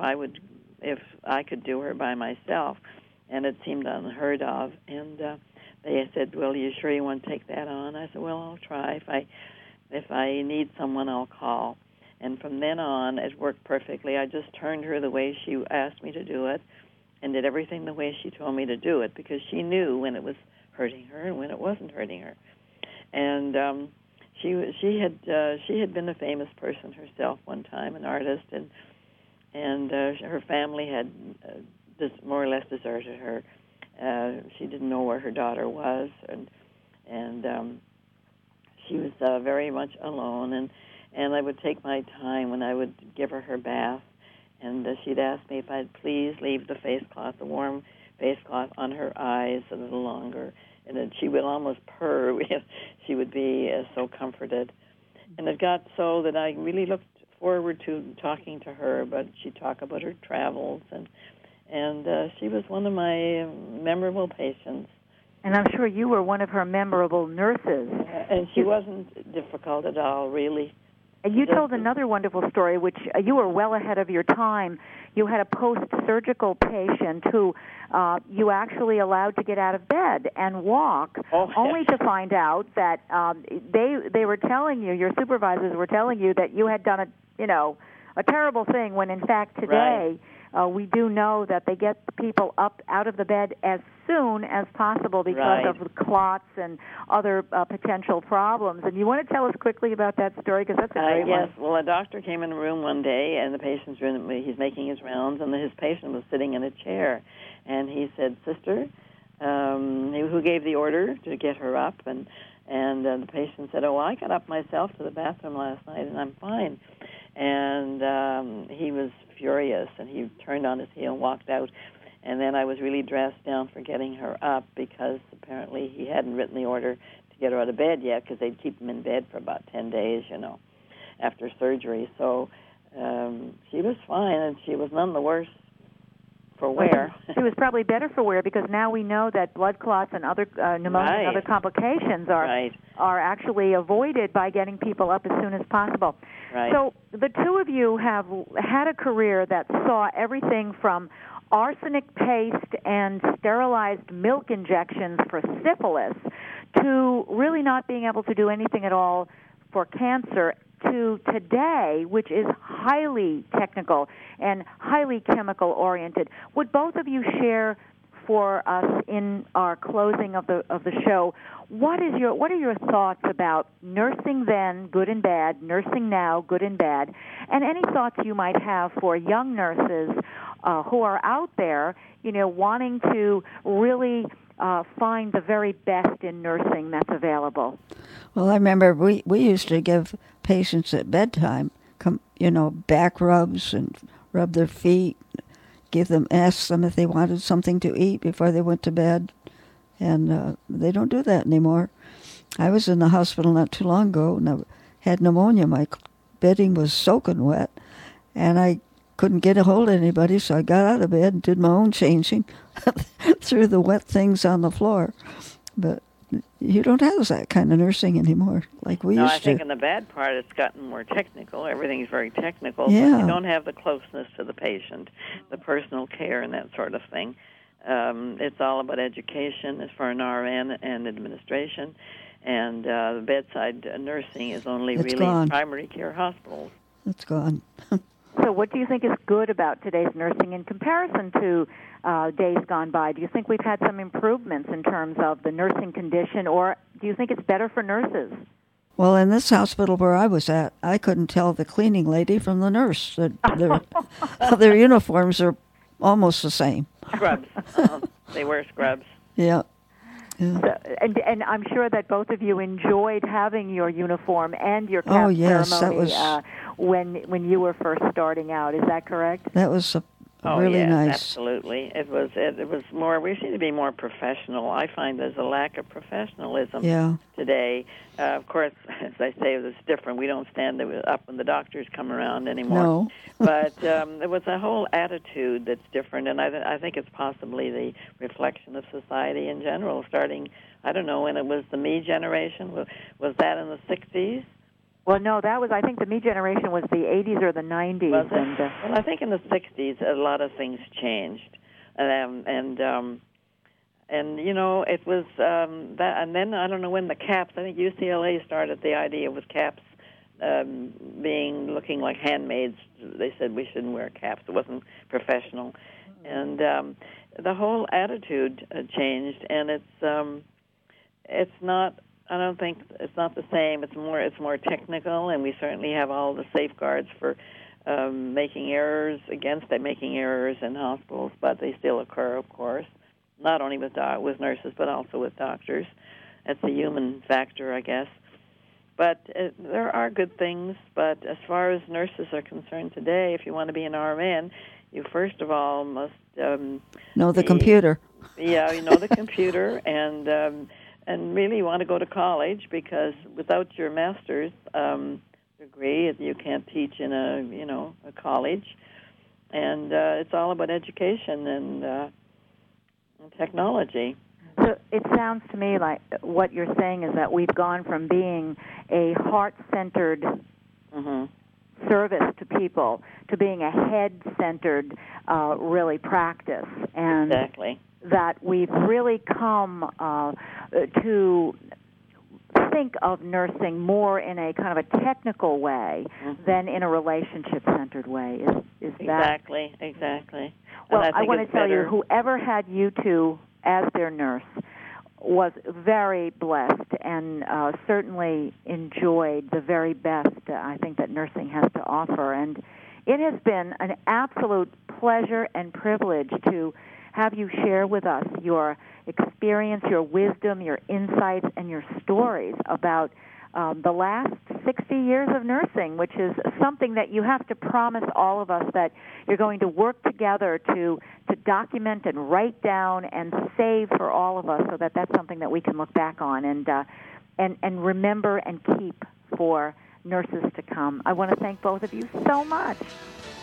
I could do her by myself, and it seemed unheard of, and they said, "Well, you sure you want to take that on?" I said, "Well, I'll try. If I need someone, I'll call." And from then on, it worked perfectly. I just turned her the way she asked me to do it, and did everything the way she told me to do it, because she knew when it was hurting her and when it wasn't hurting her. And she had been a famous person herself one time, an artist, and her family had more or less deserted her. She didn't know where her daughter was, and she was very much alone. And I would take my time when I would give her bath, and she'd ask me if I'd please leave the warm face cloth on her eyes a little longer. And then she would almost purr. She would be so comforted. And it got so that I really looked forward to talking to her, but she'd talk about her travels, and she was one of my memorable patients. And I'm sure you were one of her memorable nurses. And she wasn't difficult at all, really. You told another wonderful story, which you were well ahead of your time. You had a post-surgical patient who you actually allowed to get out of bed and walk, only to find out that they were telling you, your supervisors were telling you, that you had done a terrible thing, when in fact today we do know that they get people up out of the bed as soon as possible because of clots and other potential problems. And you want to tell us quickly about that story, because that's a great one. Yes. Well, a doctor came in the room one day, and the patient's room, he's making his rounds, and his patient was sitting in a chair. And he said, "Sister, who gave the order to get her up?" And the patient said, "Oh, I got up myself to the bathroom last night, and I'm fine." And he was furious, and he turned on his heel and walked out. And then I was really dressed down for getting her up, because apparently he hadn't written the order to get her out of bed yet, because they'd keep him in bed for about 10 days, after surgery. So she was fine, and she was none the worse for wear. She was probably better for wear, because now we know that blood clots and other pneumonia and other complications are actually avoided by getting people up as soon as possible. Right. So the two of you have had a career that saw everything from arsenic paste and sterilized milk injections for syphilis to really not being able to do anything at all for cancer, to today, which is highly technical and highly chemical oriented. Would both of you share for us in our closing of the show, what are your thoughts about nursing then, good and bad, nursing now, good and bad, and any thoughts you might have for young nurses who are out there, wanting to really find the very best in nursing that's available? Well, I remember we used to give patients at bedtime, back rubs and rub their feet, ask them if they wanted something to eat before they went to bed, and they don't do that anymore. I was in the hospital not too long ago, and I had pneumonia. My bedding was soaking wet, and I couldn't get a hold of anybody, so I got out of bed and did my own changing threw the wet things on the floor. But you don't have that kind of nursing anymore like we used to. No, I think in the bad part, it's gotten more technical. Everything's very technical. Yeah. But you don't have the closeness to the patient, the personal care and that sort of thing. It's all about education as for an RN and administration. And the bedside nursing is only It's really gone. in primary care hospitals. It's gone. So what do you think is good about today's nursing in comparison to days gone by? Do you think we've had some improvements in terms of the nursing condition, or do you think it's better for nurses? Well, in this hospital where I was at, I couldn't tell the cleaning lady from the nurse. Their uniforms are almost the same. Scrubs. They wear scrubs. Yeah. So, and I'm sure that both of you enjoyed having your uniform and your cap Oh, yes, ceremony that was, when you were first starting out. Is that correct? That was really yes, nice. Absolutely. It was more. We seem to be more professional. I find there's a lack of professionalism today. Of course, as I say, it's different. We don't stand up when the doctors come around anymore. No. But there was a whole attitude that's different, and I think it's possibly the reflection of society in general. Starting, I don't know when it was the Me generation. Was that in the 60s? Well, no, I think the Me generation was the 80s or the 90s. Was it? Well, I think in the 60s a lot of things changed. And you know, it was that, and then I don't know when the caps, I think UCLA started the idea with caps looking like handmaids. They said we shouldn't wear caps. It wasn't professional. And the whole attitude changed, and it's not, I don't think it's not the same. It's more technical, and we certainly have all the safeguards for making errors in hospitals, but they still occur, of course, not only with nurses but also with doctors. It's a human factor, I guess. But there are good things. But as far as nurses are concerned today, if you want to be an RN, you first of all must know the computer. Yeah, you know the computer, and really want to go to college, because without your master's degree, you can't teach in a college. And it's all about education and technology. So it sounds to me like what you're saying is that we've gone from being a heart-centered service to people to being a head-centered really practice. And exactly. That we've really come to think of nursing more in a kind of a technical way than in a relationship-centered way. Is that exactly? Well, I want to tell you, whoever had you two as their nurse was very blessed and certainly enjoyed the very best I think that nursing has to offer. And it has been an absolute pleasure and privilege to have you share with us your experience, your wisdom, your insights, and your stories about the last 60 years of nursing, which is something that you have to promise all of us that you're going to work together to document and write down and save for all of us, so that that's something that we can look back on and remember and keep for nurses to come. I want to thank both of you so much.